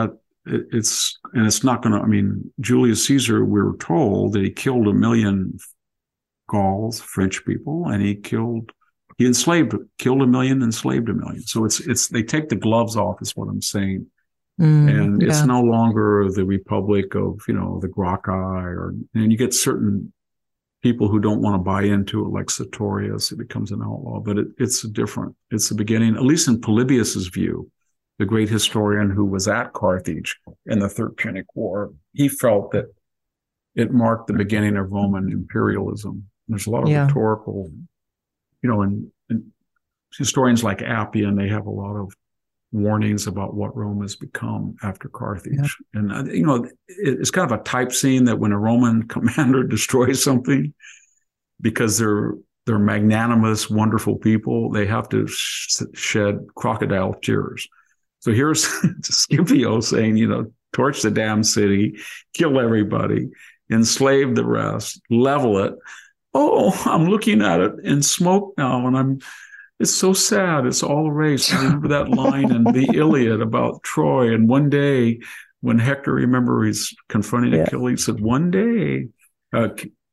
it, it's, and it's not going to, I mean, Julius Caesar, we were told that he killed a million Gauls, French people, and he killed, he enslaved, killed a million, enslaved a million. So it's, it's, they take the gloves off is what I'm saying. Mm, and yeah. It's no longer the Republic of, you know, the Gracchi, or, and you get certain people who don't want to buy into it, like Sertorius, it becomes an outlaw, but it, it's different. It's the beginning, at least in Polybius's view, the great historian who was at Carthage in the Third Punic War. He felt that it marked the beginning of Roman imperialism. There's a lot of yeah. rhetorical, you know, and, and historians like Appian, they have a lot of warnings about what Rome has become after Carthage. Yeah. And, you know, it's kind of a type scene that when a Roman commander destroys something, because they're, they're magnanimous, wonderful people, they have to sh- shed crocodile tears. So here's Scipio saying, you know, torch the damn city, kill everybody, enslave the rest, level it. Oh, I'm looking at it in smoke now, and I'm, it's so sad. It's all erased. I remember that line in the Iliad about Troy. And one day when Hector, remember, he's confronting yeah. Achilles, said, one day, uh,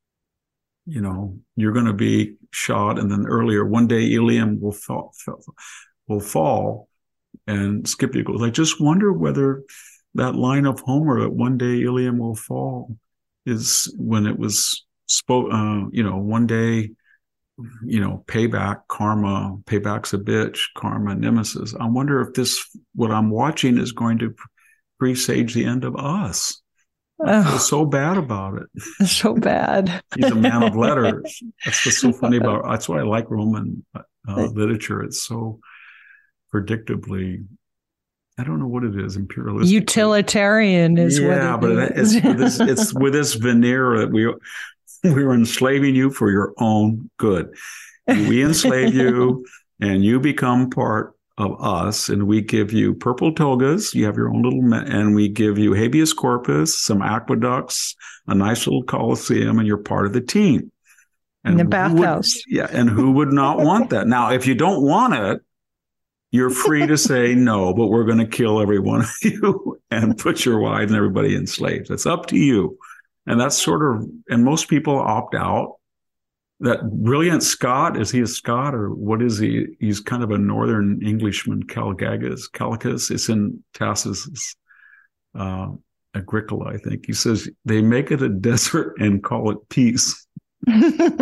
you know, you're going to be shot. And then earlier, one day Ilium will fall, will fall. And Scipio goes, I just wonder whether that line of Homer, that one day Ilium will fall, is when it was spoke, uh, you know, one day, you know, payback, karma, payback's a bitch, karma, nemesis. I wonder if this, what I'm watching is going to presage the end of us. I feel oh, so bad about it. So bad. He's a man of letters. That's what's so funny about, that's why I like Roman uh, literature. It's so predictably, I don't know what it is, imperialistic. Utilitarian is yeah, what it but is. it's, with this, it's with this veneer that we, we were enslaving you for your own good. We enslave you and you become part of us, and we give you purple togas. You have your own little, ma- and we give you habeas corpus, some aqueducts, a nice little coliseum, and you're part of the team. And the bathhouse. Yeah. And who would not want that? Now, if you don't want it, you're free to say no, but we're going to kill every one of you and put your wife and everybody in slaves. It's up to you. And that's sort of, and most people opt out. That brilliant Scot, is he a Scot or what is he? He's kind of a northern Englishman, Calgagus, Calicus. It's in Tacitus' uh, Agricola, I think. He says, they make it a desert and call it peace. So,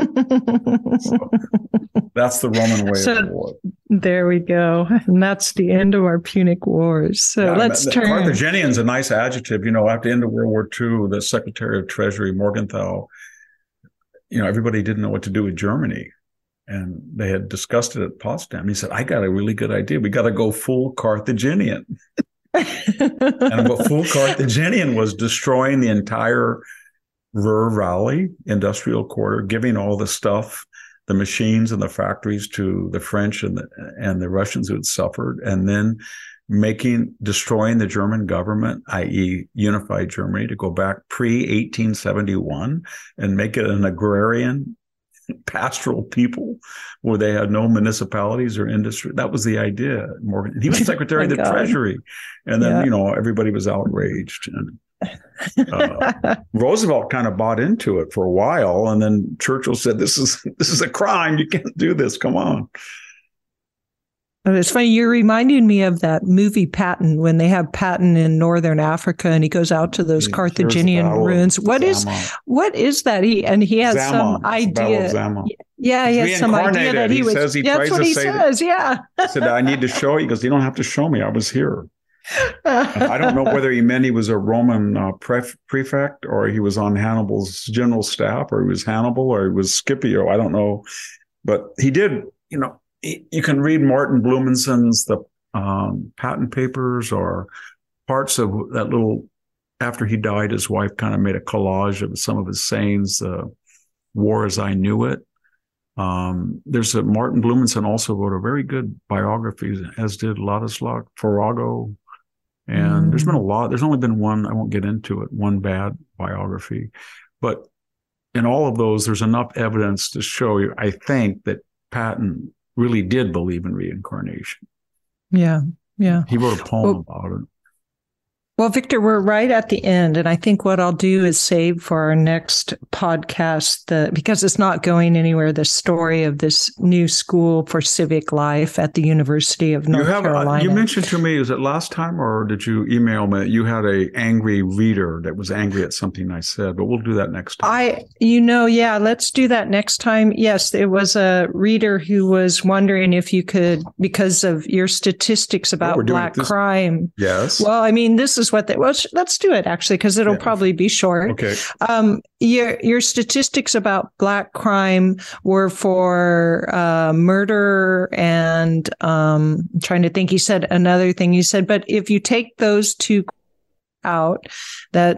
that's the Roman way so, of war. There we go. And that's the end of our Punic Wars. So yeah, let's the, turn. Carthaginian's a nice adjective. You know, at the end of World War Two, the Secretary of Treasury, Morgenthau, you know, everybody didn't know what to do with Germany. And they had discussed it at Potsdam. He said, I got a really good idea. We got to go full Carthaginian. And what full Carthaginian was destroying the entire Ruhr Valley industrial quarter, giving all the stuff, the machines and the factories to the French and the, and the Russians who had suffered, and then making, destroying the German government, that is unified Germany, to go back pre eighteen seventy-one and make it an agrarian, pastoral people where they had no municipalities or industry. That was the idea. Morgan, he was Secretary of the God. Treasury. And then, yeah. you know, everybody was outraged. And uh, Roosevelt kind of bought into it for a while, and then Churchill said, "This is this is a crime. You can't do this. Come on." It's funny. You're reminding me of that movie Patton, when they have Patton in northern Africa, and he goes out to those yeah, Carthaginian ruins. What is what is that? He and he has Zama. some idea. Yeah, he has some idea that he, he was. Says he that's what he says. That. Yeah. I said, "I need to show you." He goes, "You don't have to show me. I was here." I don't know whether he meant he was a Roman uh, pref- prefect, or he was on Hannibal's general staff, or he was Hannibal, or he was Scipio. I don't know. But he did, you know, he, you can read Martin Blumenson's The um, Patton Papers, or parts of that little, after he died, his wife kind of made a collage of some of his sayings, uh, War as I Knew It. Um, there's a Martin Blumenson also wrote a very good biography, as did Ladislav Farago. And mm. there's been a lot, there's only been one, I won't get into it, one bad biography. But in all of those, there's enough evidence to show you, I think, that Patton really did believe in reincarnation. Yeah, yeah. He wrote a poem well, about it. Well, Victor, we're right at the end, and I think what I'll do is save for our next podcast, the, because it's not going anywhere, the story of this new school for civic life at the University of North you have, Carolina. Uh, you mentioned to me, is it last time, or did you email me? You had a angry reader that was angry at something I said, but we'll do that next time. I, you know, yeah, let's do that next time. Yes, it was a reader who was wondering if you could, because of your statistics about oh, Black crime. Yes. Well, I mean, this is what they, well, let's do it actually, because it'll yeah. probably be short. Okay. Um, your, your statistics about Black crime were for uh, murder and um, I'm trying to think, he said another thing he said, but if you take those two out, that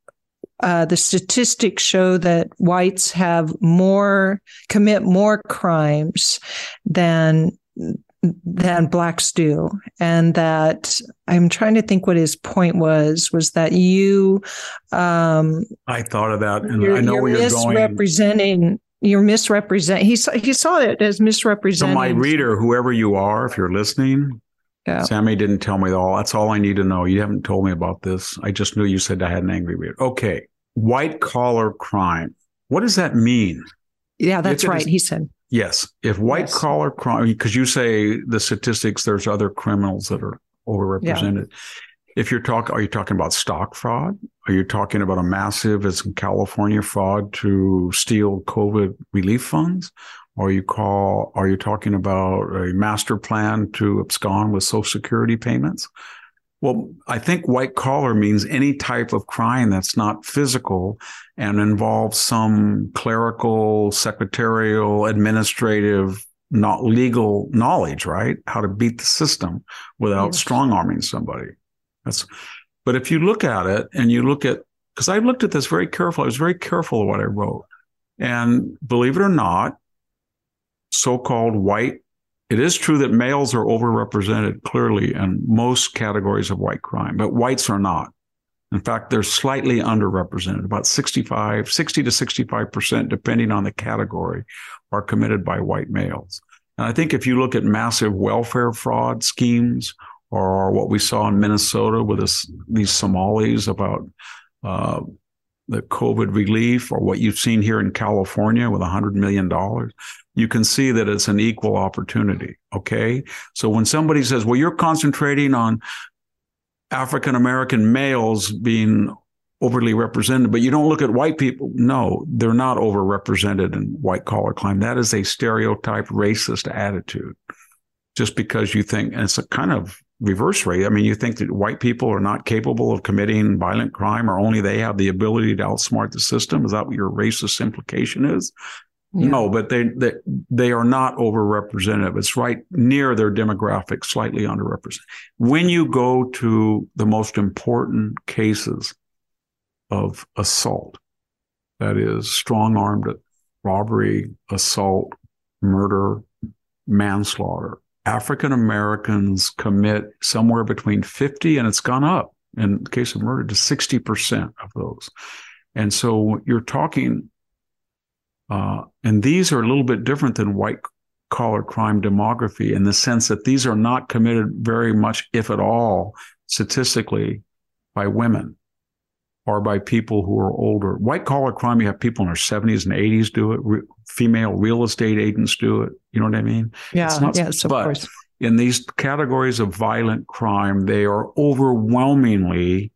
uh, the statistics show that whites have more, commit more crimes than than blacks do. And that I'm trying to think what his point was, was that you... Um, I thought of that, and I know where you're going. Misrepresenting, you're misrepresenting, he saw, he saw it as misrepresenting. So my reader, whoever you are, if you're listening, yeah. Sammy didn't tell me all. That's all I need to know. You haven't told me about this. I just knew you said I had an angry reader. Okay. White collar crime. What does that mean? Yeah, that's right. Is, he said. Yes. If white yes. collar crime, because you say the statistics, there's other criminals that are overrepresented. Yeah. If you're talking, are you talking about stock fraud? Are you talking about a massive, as in California, fraud to steal COVID relief funds? Or you call, are you talking about a master plan to abscond with Social Security payments? Well, I think white collar means any type of crime that's not physical and involves some clerical, secretarial, administrative, not legal knowledge, right? How to beat the system without yes. strong arming somebody. That's, but if you look at it and you look at, because I looked at this very carefully, I was very careful of what I wrote. And believe it or not, so-called white, it is true that males are overrepresented clearly in most categories of white crime, but whites are not. In fact, they're slightly underrepresented. About sixty-five, sixty to sixty-five percent, depending on the category, are committed by white males. And I think if you look at massive welfare fraud schemes, or what we saw in Minnesota with this, these Somalis about uh, the COVID relief, or what you've seen here in California with one hundred million dollars, you can see that it's an equal opportunity, okay? So when somebody says, well, you're concentrating on African-American males being overly represented, but you don't look at white people. No, they're not overrepresented in white-collar crime. That is a stereotype racist attitude. Just because you think, and it's a kind of reverse rate. I mean, you think that white people are not capable of committing violent crime, or only they have the ability to outsmart the system? Is that what your racist implication is? Yeah. No, but they, they they are not overrepresented. It's right near their demographic, slightly underrepresented. When you go to the most important cases of assault, that is strong-armed robbery, assault, murder, manslaughter, African Americans commit somewhere between fifty, and it's gone up in the case of murder, to sixty percent of those. And so you're talking, uh, and these are a little bit different than white collar crime demography, in the sense that these are not committed very much, if at all, statistically, by women or by people who are older. White collar crime, you have people in their seventies and eighties do it. Re- female real estate agents do it. You know what I mean? Yeah, it's not, yes, of but course. In these categories of violent crime, they are overwhelmingly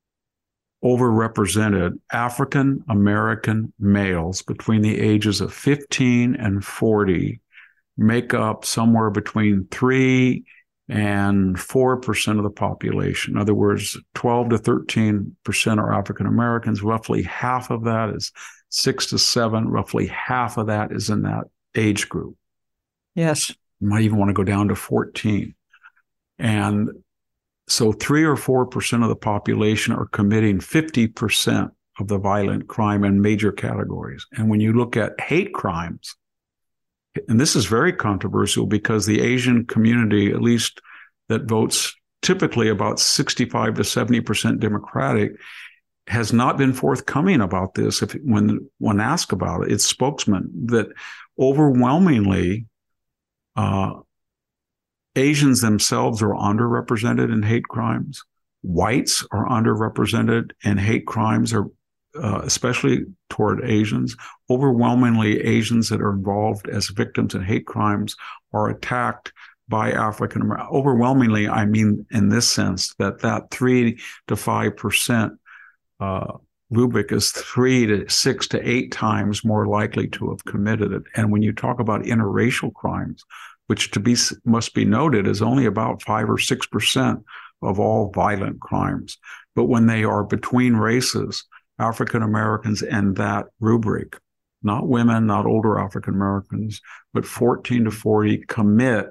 overrepresented. African American males between the ages of fifteen and forty make up somewhere between three and four percent of the population. In other words, twelve to thirteen percent are African Americans. Roughly half of that is six to seven. Roughly half of that is in that age group. Yes. You might even want to go down to fourteen. And so three or four percent of the population are committing fifty percent of the violent crime in major categories. And when you look at hate crimes, and this is very controversial, because the Asian community, at least that votes typically about sixty-five to seventy percent Democratic, has not been forthcoming about this. If when when asked about it, its spokesman, that overwhelmingly uh, Asians themselves are underrepresented in hate crimes. Whites are underrepresented in hate crimes, or uh, especially toward Asians. Overwhelmingly, Asians that are involved as victims in hate crimes are attacked by African Americans. Overwhelmingly, I mean in this sense that that three to five percent uh, rubric is three to six to eight times more likely to have committed it. And when you talk about interracial crimes, which to be must be noted is only about five or six percent of all violent crimes, but when they are between races, African Americans and that rubric, not women, not older African Americans, but fourteen to forty commit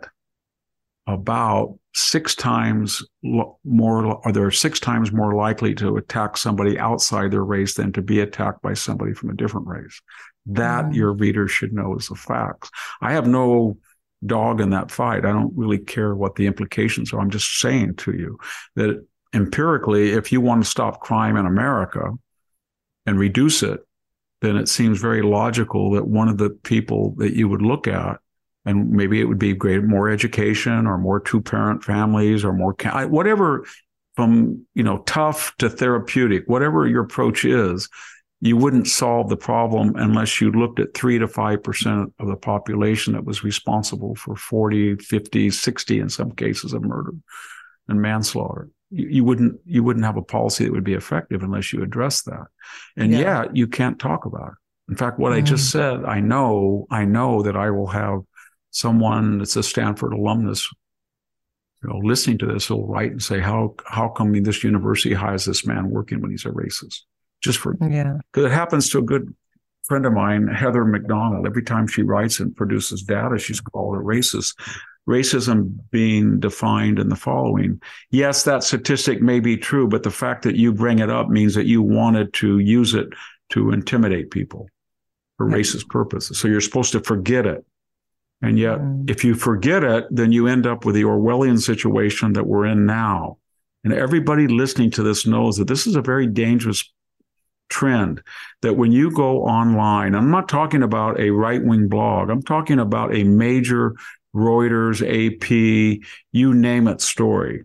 about six times more, or they're six times more likely to attack somebody outside their race than to be attacked by somebody from a different race. That mm. your readers should know is the facts. I have no dog in that fight. I don't really care what the implications are. I'm just saying to you that empirically, if you want to stop crime in America and reduce it, then it seems very logical that one of the people that you would look at, and maybe it would be great, more education or more two-parent families or more, whatever, from, you know, tough to therapeutic, whatever your approach is, you wouldn't solve the problem unless you looked at three to five percent of the population that was responsible for forty, fifty, sixty in some cases of murder and manslaughter. You, you wouldn't, you wouldn't have a policy that would be effective unless you address that. And yeah, yeah you can't talk about it. In fact, what mm. I just said, I know, I know that I will have someone that's a Stanford alumnus, you know, listening to this, will write and say, how, how come this university hires this man working when he's a racist? Just for, yeah, because it happens to a good friend of mine, Heather McDonald. Every time she writes and produces data, she's called a racist. Racism being defined in the following. Yes, that statistic may be true, but the fact that you bring it up means that you wanted to use it to intimidate people for right. racist purposes. So you're supposed to forget it. And yet, mm. if you forget it, then you end up with the Orwellian situation that we're in now. And everybody listening to this knows that this is a very dangerous trend, that when you go online, I'm not talking about a right-wing blog, I'm talking about a major Reuters, A P, you name it story,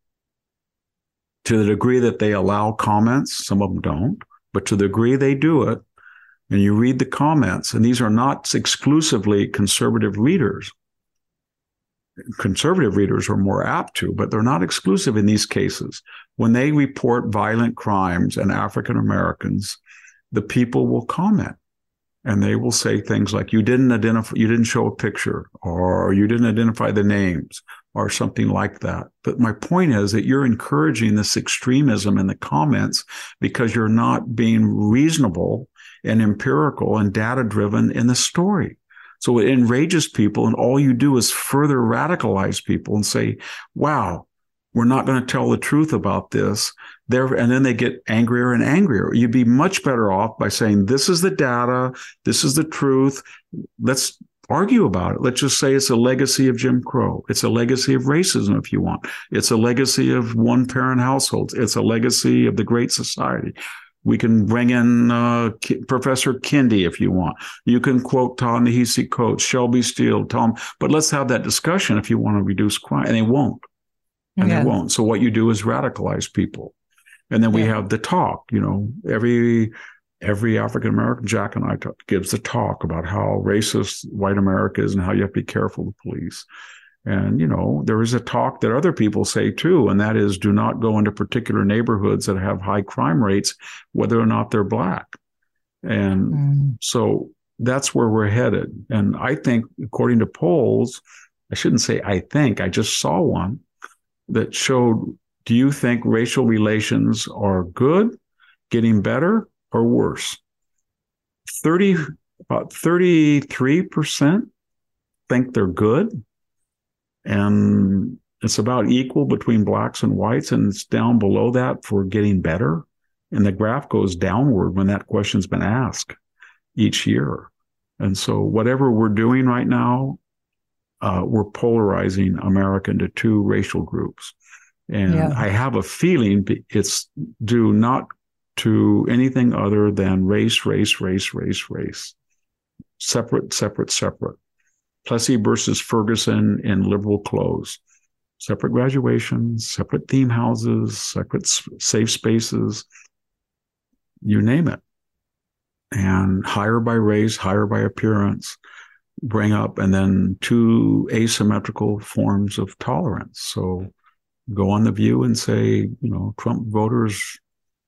to the degree that they allow comments, some of them don't, but to the degree they do it, and you read the comments, and these are not exclusively conservative readers. Conservative readers are more apt to, but they're not exclusive in these cases. When they report violent crimes and African Americans, the people will comment, and they will say things like, you didn't identify, you didn't show a picture, or you didn't identify the names, or something like that. But my point is that you're encouraging this extremism in the comments because you're not being reasonable and empirical and data-driven in the story. So it enrages people, and all you do is further radicalize people and say, wow, we're not going to tell the truth about this. There, and then they get angrier and angrier. You'd be much better off by saying, this is the data, this is the truth. Let's argue about it. Let's just say it's a legacy of Jim Crow. It's a legacy of racism, if you want. It's a legacy of one-parent households. It's a legacy of the Great Society. We can bring in uh, K- Professor Kendi if you want. You can quote Ta-Nehisi Coates, Shelby Steele, Tom, but let's have that discussion if you want to reduce crime. And they won't. And yeah. they won't. So what you do is radicalize people. And then we yeah. have the talk, you know, every every African-American, Jack and I talk, gives the talk about how racist white America is and how you have to be careful of the police. And, you know, there is a talk that other people say too, and that is, do not go into particular neighborhoods that have high crime rates, whether or not they're Black. And mm. so that's where we're headed. And I think, according to polls, I shouldn't say I think, I just saw one that showed, do you think racial relations are good, getting better, or worse? thirty, about thirty-three percent think they're good. And it's about equal between Blacks and whites, and it's down below that for getting better. And the graph goes downward when that question's been asked each year. And so whatever we're doing right now, uh, we're polarizing America into two racial groups. And yeah. I have a feeling it's due not to anything other than race, race, race, race, race. Separate, separate, separate. Plessy versus Ferguson in liberal clothes. separate graduations, separate theme houses, separate safe spaces, you name it. And hire by race, hire by appearance, bring up, and then two asymmetrical forms of tolerance. So go on The View and say, you know, Trump voters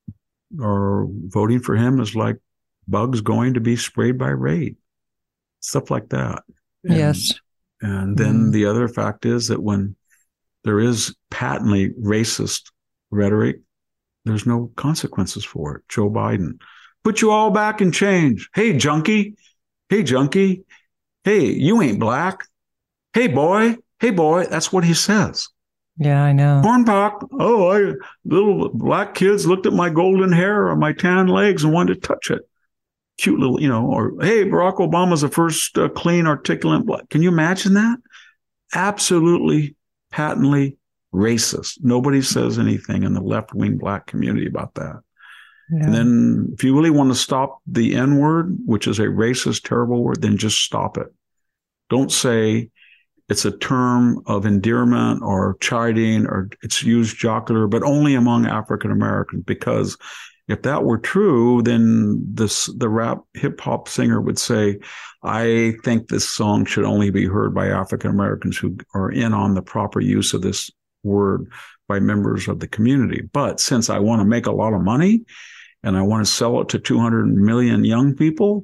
are voting for him is like bugs going to be sprayed by raid, stuff like that. And, yes. And then mm-hmm. the other fact is that when there is patently racist rhetoric, there's no consequences for it. Joe Biden, put you all back in change. Hey, junkie. Hey, junkie. Hey, you ain't black. Hey, boy. Hey, boy. That's what he says. Yeah, I know. Cornpop. Oh, I, little black kids looked at my golden hair or my tan legs and wanted to touch it. Cute little, you know, or, hey, Barack Obama's the first uh, clean, articulate black. Can you imagine that? Absolutely, patently racist. Nobody says anything in the left-wing black community about that. Yeah. And then if you really want to stop the N-word, which is a racist, terrible word, then just stop it. Don't say it's a term of endearment or chiding or it's used jocular, but only among African Americans. Because if that were true, then this the rap hip hop singer would say, I think this song should only be heard by African Americans who are in on the proper use of this word by members of the community. But since I want to make a lot of money and I want to sell it to two hundred million young people,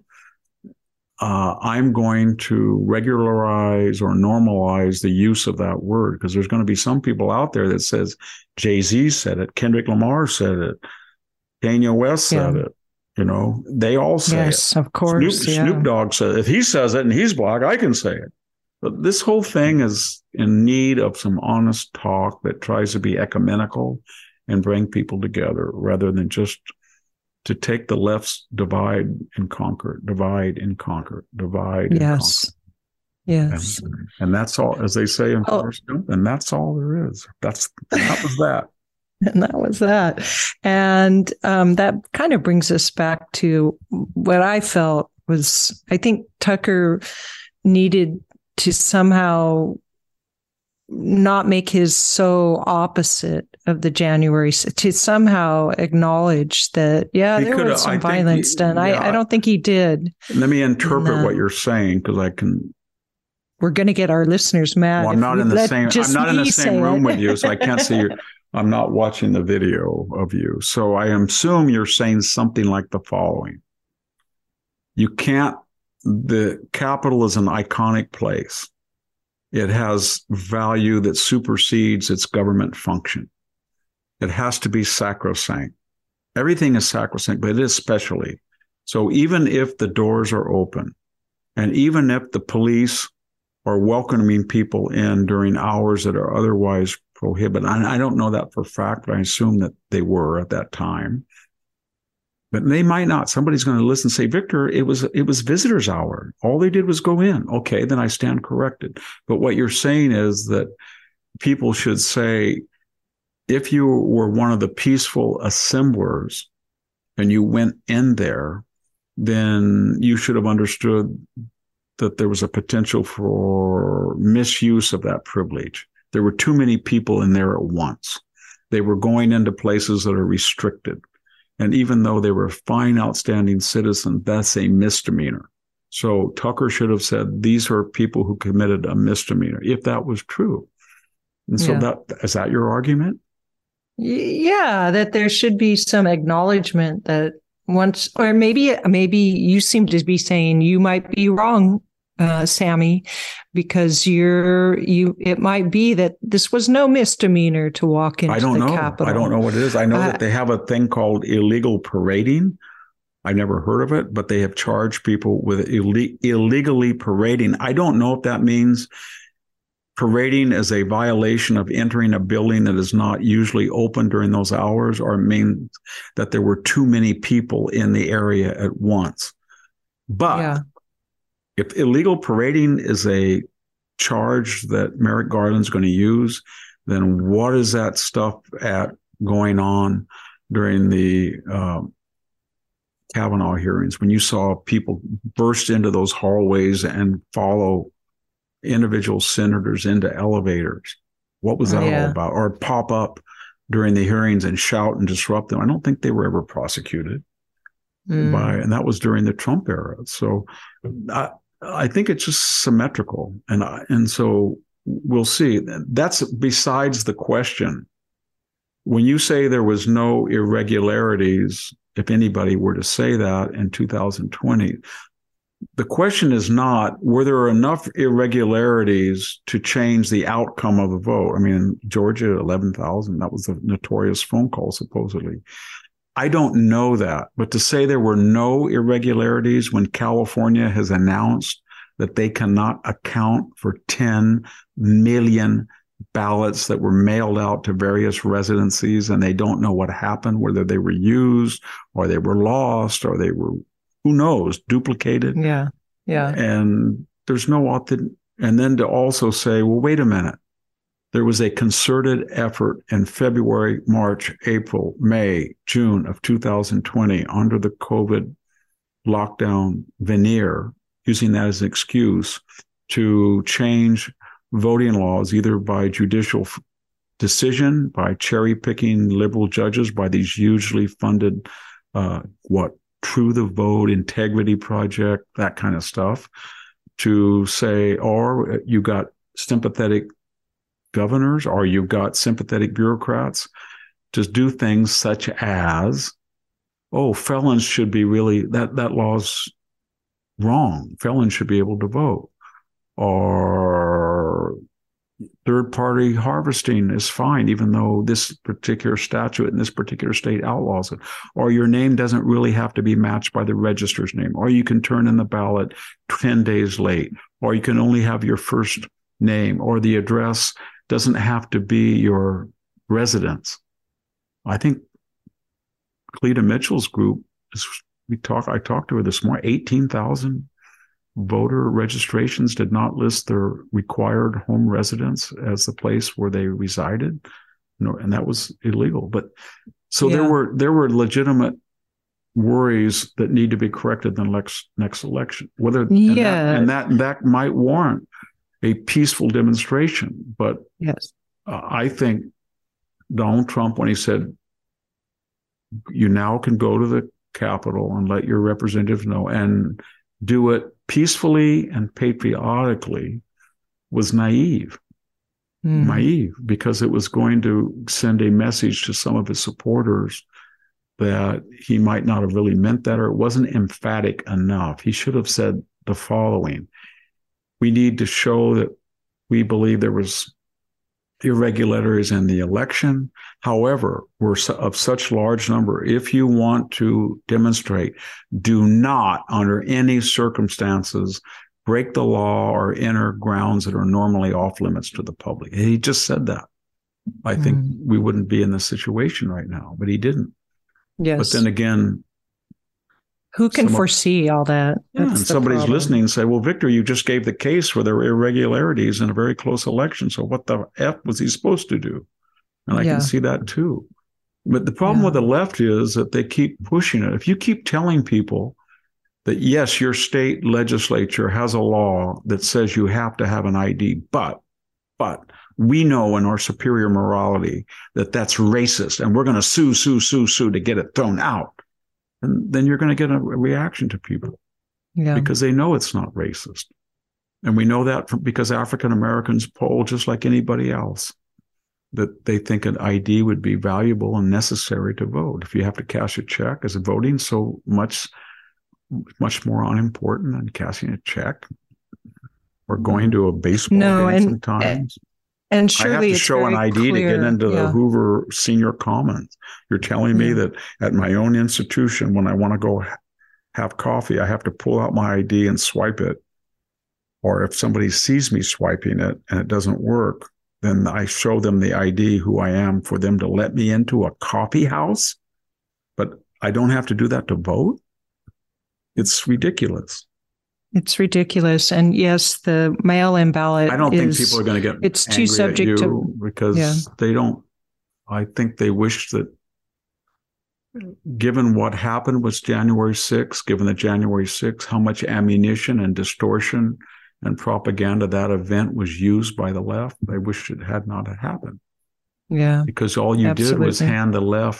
uh, I'm going to regularize or normalize the use of that word, because there's going to be some people out there that says Jay-Z said it, Kendrick Lamar said it, Kanye West said yeah. it. You know, they all say yes, it. Yes, of course. Snoop, yeah. Snoop Dogg said it. If he says it and he's black, I can say it. But this whole thing is in need of some honest talk that tries to be ecumenical and bring people together rather than just to take the left's divide and conquer, divide and conquer, divide and yes. conquer. Yes. And, and that's all, as they say in oh. Forrest Gump, and that's all there is. That's that was that. And that was that. And um, that kind of brings us back to what I felt was, I think Tucker needed to somehow not make his so opposite of the January, to somehow acknowledge that, yeah, he there was some I violence he, done. Yeah, I, I don't think he did. Let me interpret uh, what you're saying, because I can. We're going to get our listeners mad. Well, I'm not in the same. I'm not in the same room it. with you, so I can't see you. I'm not watching the video of you. So I assume you're saying something like the following. You can't, the Capitol is an iconic place. It has value that supersedes its government function. It has to be sacrosanct. Everything is sacrosanct, but it is specially. So even if the doors are open, and even if the police are welcoming people in during hours that are otherwise prohibited, and I don't know that for a fact, but I assume that they were at that time. But they might not. Somebody's going to listen and say, Victor, it was it was visitors' hour. All they did was go in. Okay, then I stand corrected. But what you're saying is that people should say, if you were one of the peaceful assemblers and you went in there, then you should have understood that there was a potential for misuse of that privilege. There were too many people in there at once. They were going into places that are restricted. And even though they were fine, outstanding citizens, that's a misdemeanor. So Tucker should have said, these are people who committed a misdemeanor, if that was true. And so yeah. that is that your argument? Yeah, that there should be some acknowledgement that once, or maybe, maybe you seem to be saying you might be wrong, uh, Sammy, because you're, you, it might be that this was no misdemeanor to walk into I don't the know. Capitol. I don't know what it is. I know uh, that they have a thing called illegal parading. I never heard of it, but they have charged people with Ill- illegally parading. I don't know if that means parading is a violation of entering a building that is not usually open during those hours, or it means that there were too many people in the area at once. But yeah. if illegal parading is a charge that Merrick Garland's going to use, then what is that stuff at going on during the uh, Kavanaugh hearings when you saw people burst into those hallways and follow individual senators into elevators? What was that yeah. all about? Or pop up during the hearings and shout and disrupt them. I don't think they were ever prosecuted mm. by, and that was during the Trump era. So I, I think it's just symmetrical. And, I, and so we'll see. That's besides the question. When you say there was no irregularities, if anybody were to say that in two thousand twenty, the question is not, were there enough irregularities to change the outcome of the vote? I mean, Georgia, eleven thousand, that was the notorious phone call, supposedly. I don't know that. But to say there were no irregularities when California has announced that they cannot account for ten million ballots that were mailed out to various residencies and they don't know what happened, whether they were used or they were lost or they were, who knows, duplicated. Yeah. Yeah. And there's no authentic. And then to also say, well, wait a minute. There was a concerted effort in February, March, April, May, June of two thousand twenty under the COVID lockdown veneer, using that as an excuse to change voting laws, either by judicial f- decision, by cherry-picking liberal judges, by these hugely funded, uh, what, True the Vote, Integrity Project, that kind of stuff, to say, or you got sympathetic governors, or you've got sympathetic bureaucrats to do things such as, oh, felons should be really, that, that law's wrong. Felons should be able to vote. Or third-party harvesting is fine, even though this particular statute in this particular state outlaws it. Or your name doesn't really have to be matched by the registrar's name. Or you can turn in the ballot ten days late. Or you can only have your first name. Or the address doesn't have to be your residence. I think Cleta Mitchell's group, is, we talk, I talked to her this morning, eighteen thousand voter registrations did not list their required home residence as the place where they resided. No, and that was illegal. But so yeah. there were there were legitimate worries that need to be corrected in the next next election. Whether yeah. and, that, and that that might warrant a peaceful demonstration. But yes, uh, I think Donald Trump, when he said, "You now can go to the Capitol and let your representatives know," and do it peacefully and patriotically, was naive. Mm. Naive, because it was going to send a message to some of his supporters that he might not have really meant that, or it wasn't emphatic enough. He should have said the following: we need to show that we believe there was irregularities in the election. However, we're of such large number. If you want to demonstrate, do not, under any circumstances, break the law or enter grounds that are normally off limits to the public. He just said that. I mm. think we wouldn't be in this situation right now, but he didn't. Yes. But then again, who can Some, foresee all that? Yeah, and somebody's problem. listening and say, well, Victor, you just gave the case for there were irregularities in a very close election. So what the F was he supposed to do? And I yeah. can see that too. But the problem yeah. with the left is that they keep pushing it. If you keep telling people that, yes, your state legislature has a law that says you have to have an I D, but, but we know in our superior morality that that's racist and we're going to sue, sue, sue, sue to get it thrown out. And then you're going to get a reaction to people yeah. because they know it's not racist. And we know that from, because African Americans poll just like anybody else, that they think an I D would be valuable and necessary to vote. If you have to cash a check, is voting so much, much more unimportant than cashing a check or going to a baseball no, game and, sometimes? And surely I have to it's show an I D clear. to get into yeah. the Hoover Senior Commons. You're telling me yeah. that at my own institution, when I want to go ha- have coffee, I have to pull out my I D and swipe it. Or if somebody sees me swiping it and it doesn't work, then I show them the I D, who I am, for them to let me into a coffee house. But I don't have to do that to vote. It's ridiculous. It's ridiculous. And yes, the mail-in ballot I don't is, think people are going to get it's too subject to because yeah. they don't. I think they wish that, given what happened with January sixth, given the January sixth, how much ammunition and distortion and propaganda, that event was used by the left. I wish it had not happened. Yeah. Because all you Absolutely. did was hand the left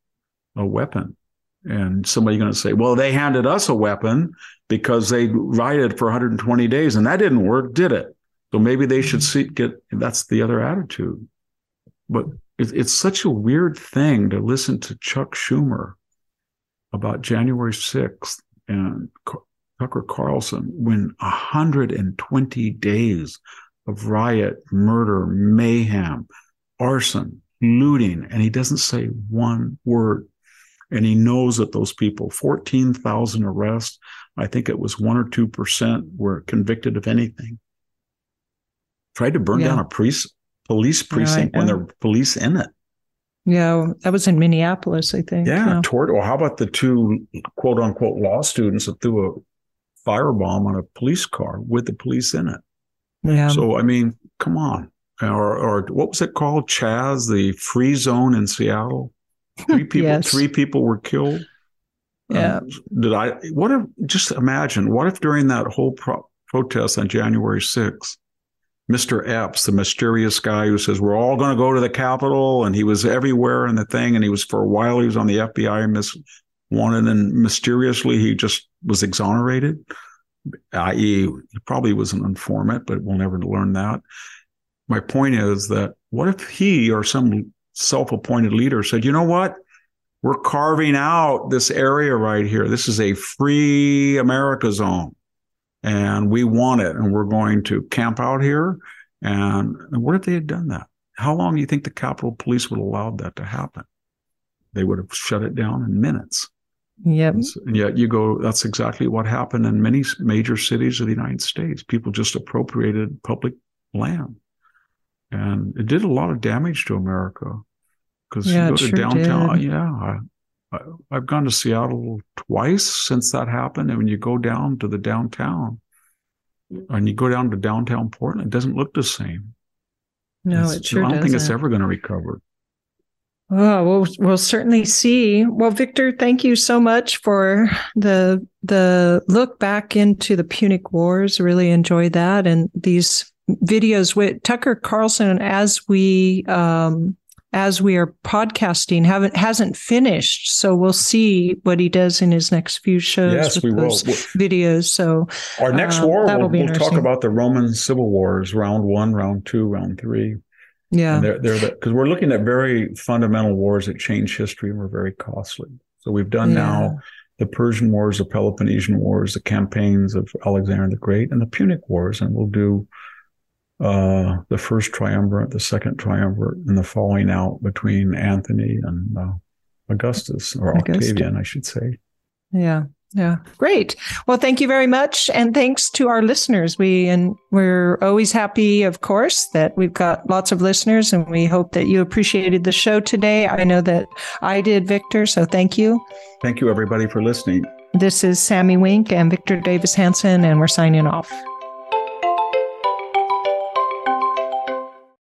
a weapon. And somebody's going to say, well, they handed us a weapon because they rioted for one hundred twenty days and that didn't work, did it? So maybe they should see, get, that's the other attitude. But it, it's such a weird thing to listen to Chuck Schumer about January sixth and Tucker Carlson when one hundred twenty days of riot, murder, mayhem, arson, looting, and he doesn't say one word. And he knows that those people, fourteen thousand arrests, I think it was one or two percent were convicted of anything. Tried to burn yeah. down a police, police precinct yeah, when there were police in it. Yeah, that was in Minneapolis, I think. Yeah, yeah. toward, or how about the two quote unquote law students that threw a firebomb on a police car with the police in it? Yeah. So, I mean, come on. Or, or what was it called? Chaz, the free zone in Seattle? Three people, yes. three people were killed. Yeah. Um, did I, what if, just imagine, what if during that whole pro- protest on January sixth, Mister Epps, the mysterious guy who says, we're all going to go to the Capitol, and he was everywhere in the thing, and he was, for a while, he was on the F B I mis- wanted, and mysteriously, he just was exonerated, that is, he probably was an informant, but we'll never learn that. My point is that what if he or some self-appointed leader said, you know what? We're carving out this area right here. This is a free America zone. And we want it. And we're going to camp out here. And, and what if they had done that? How long do you think the Capitol Police would have allowed that to happen? They would have shut it down in minutes. Yep. And, and yet you go, that's exactly what happened in many major cities of the United States. People just appropriated public land. And it did a lot of damage to America because yeah, you go to sure downtown. Did. Yeah, I, I, I've gone to Seattle twice since that happened. And when you go down to the downtown and you go down to downtown Portland, it doesn't look the same. No, it's, it sure I don't doesn't. think it's ever going to recover. Oh, we'll, we'll certainly see. Well, Victor, thank you so much for the the look back into the Punic Wars. Really enjoyed that. And these videos with Tucker Carlson, as we um, as we are podcasting, haven't hasn't finished. So we'll see what he does in his next few shows. Yes, with we those will. Videos. So our next um, war, we'll, we'll talk interesting. about the Roman civil wars, round one, round two, round three. Yeah, and they're they're because we're looking at very fundamental wars that change history and were very costly. So we've done yeah. now the Persian Wars, the Peloponnesian Wars, the campaigns of Alexander the Great, and the Punic Wars, and we'll do uh, the first triumvirate, the second triumvirate, and the falling out between Anthony and uh, Augustus, or Augustus. Octavian, I should say. Yeah. Yeah. Great. Well, thank you very much. And thanks to our listeners. We, and we're always happy, of course, that we've got lots of listeners, and we hope that you appreciated the show today. I know that I did, Victor. So thank you. Thank you, everybody, for listening. This is Sammy Wink and Victor Davis Hanson, and we're signing off.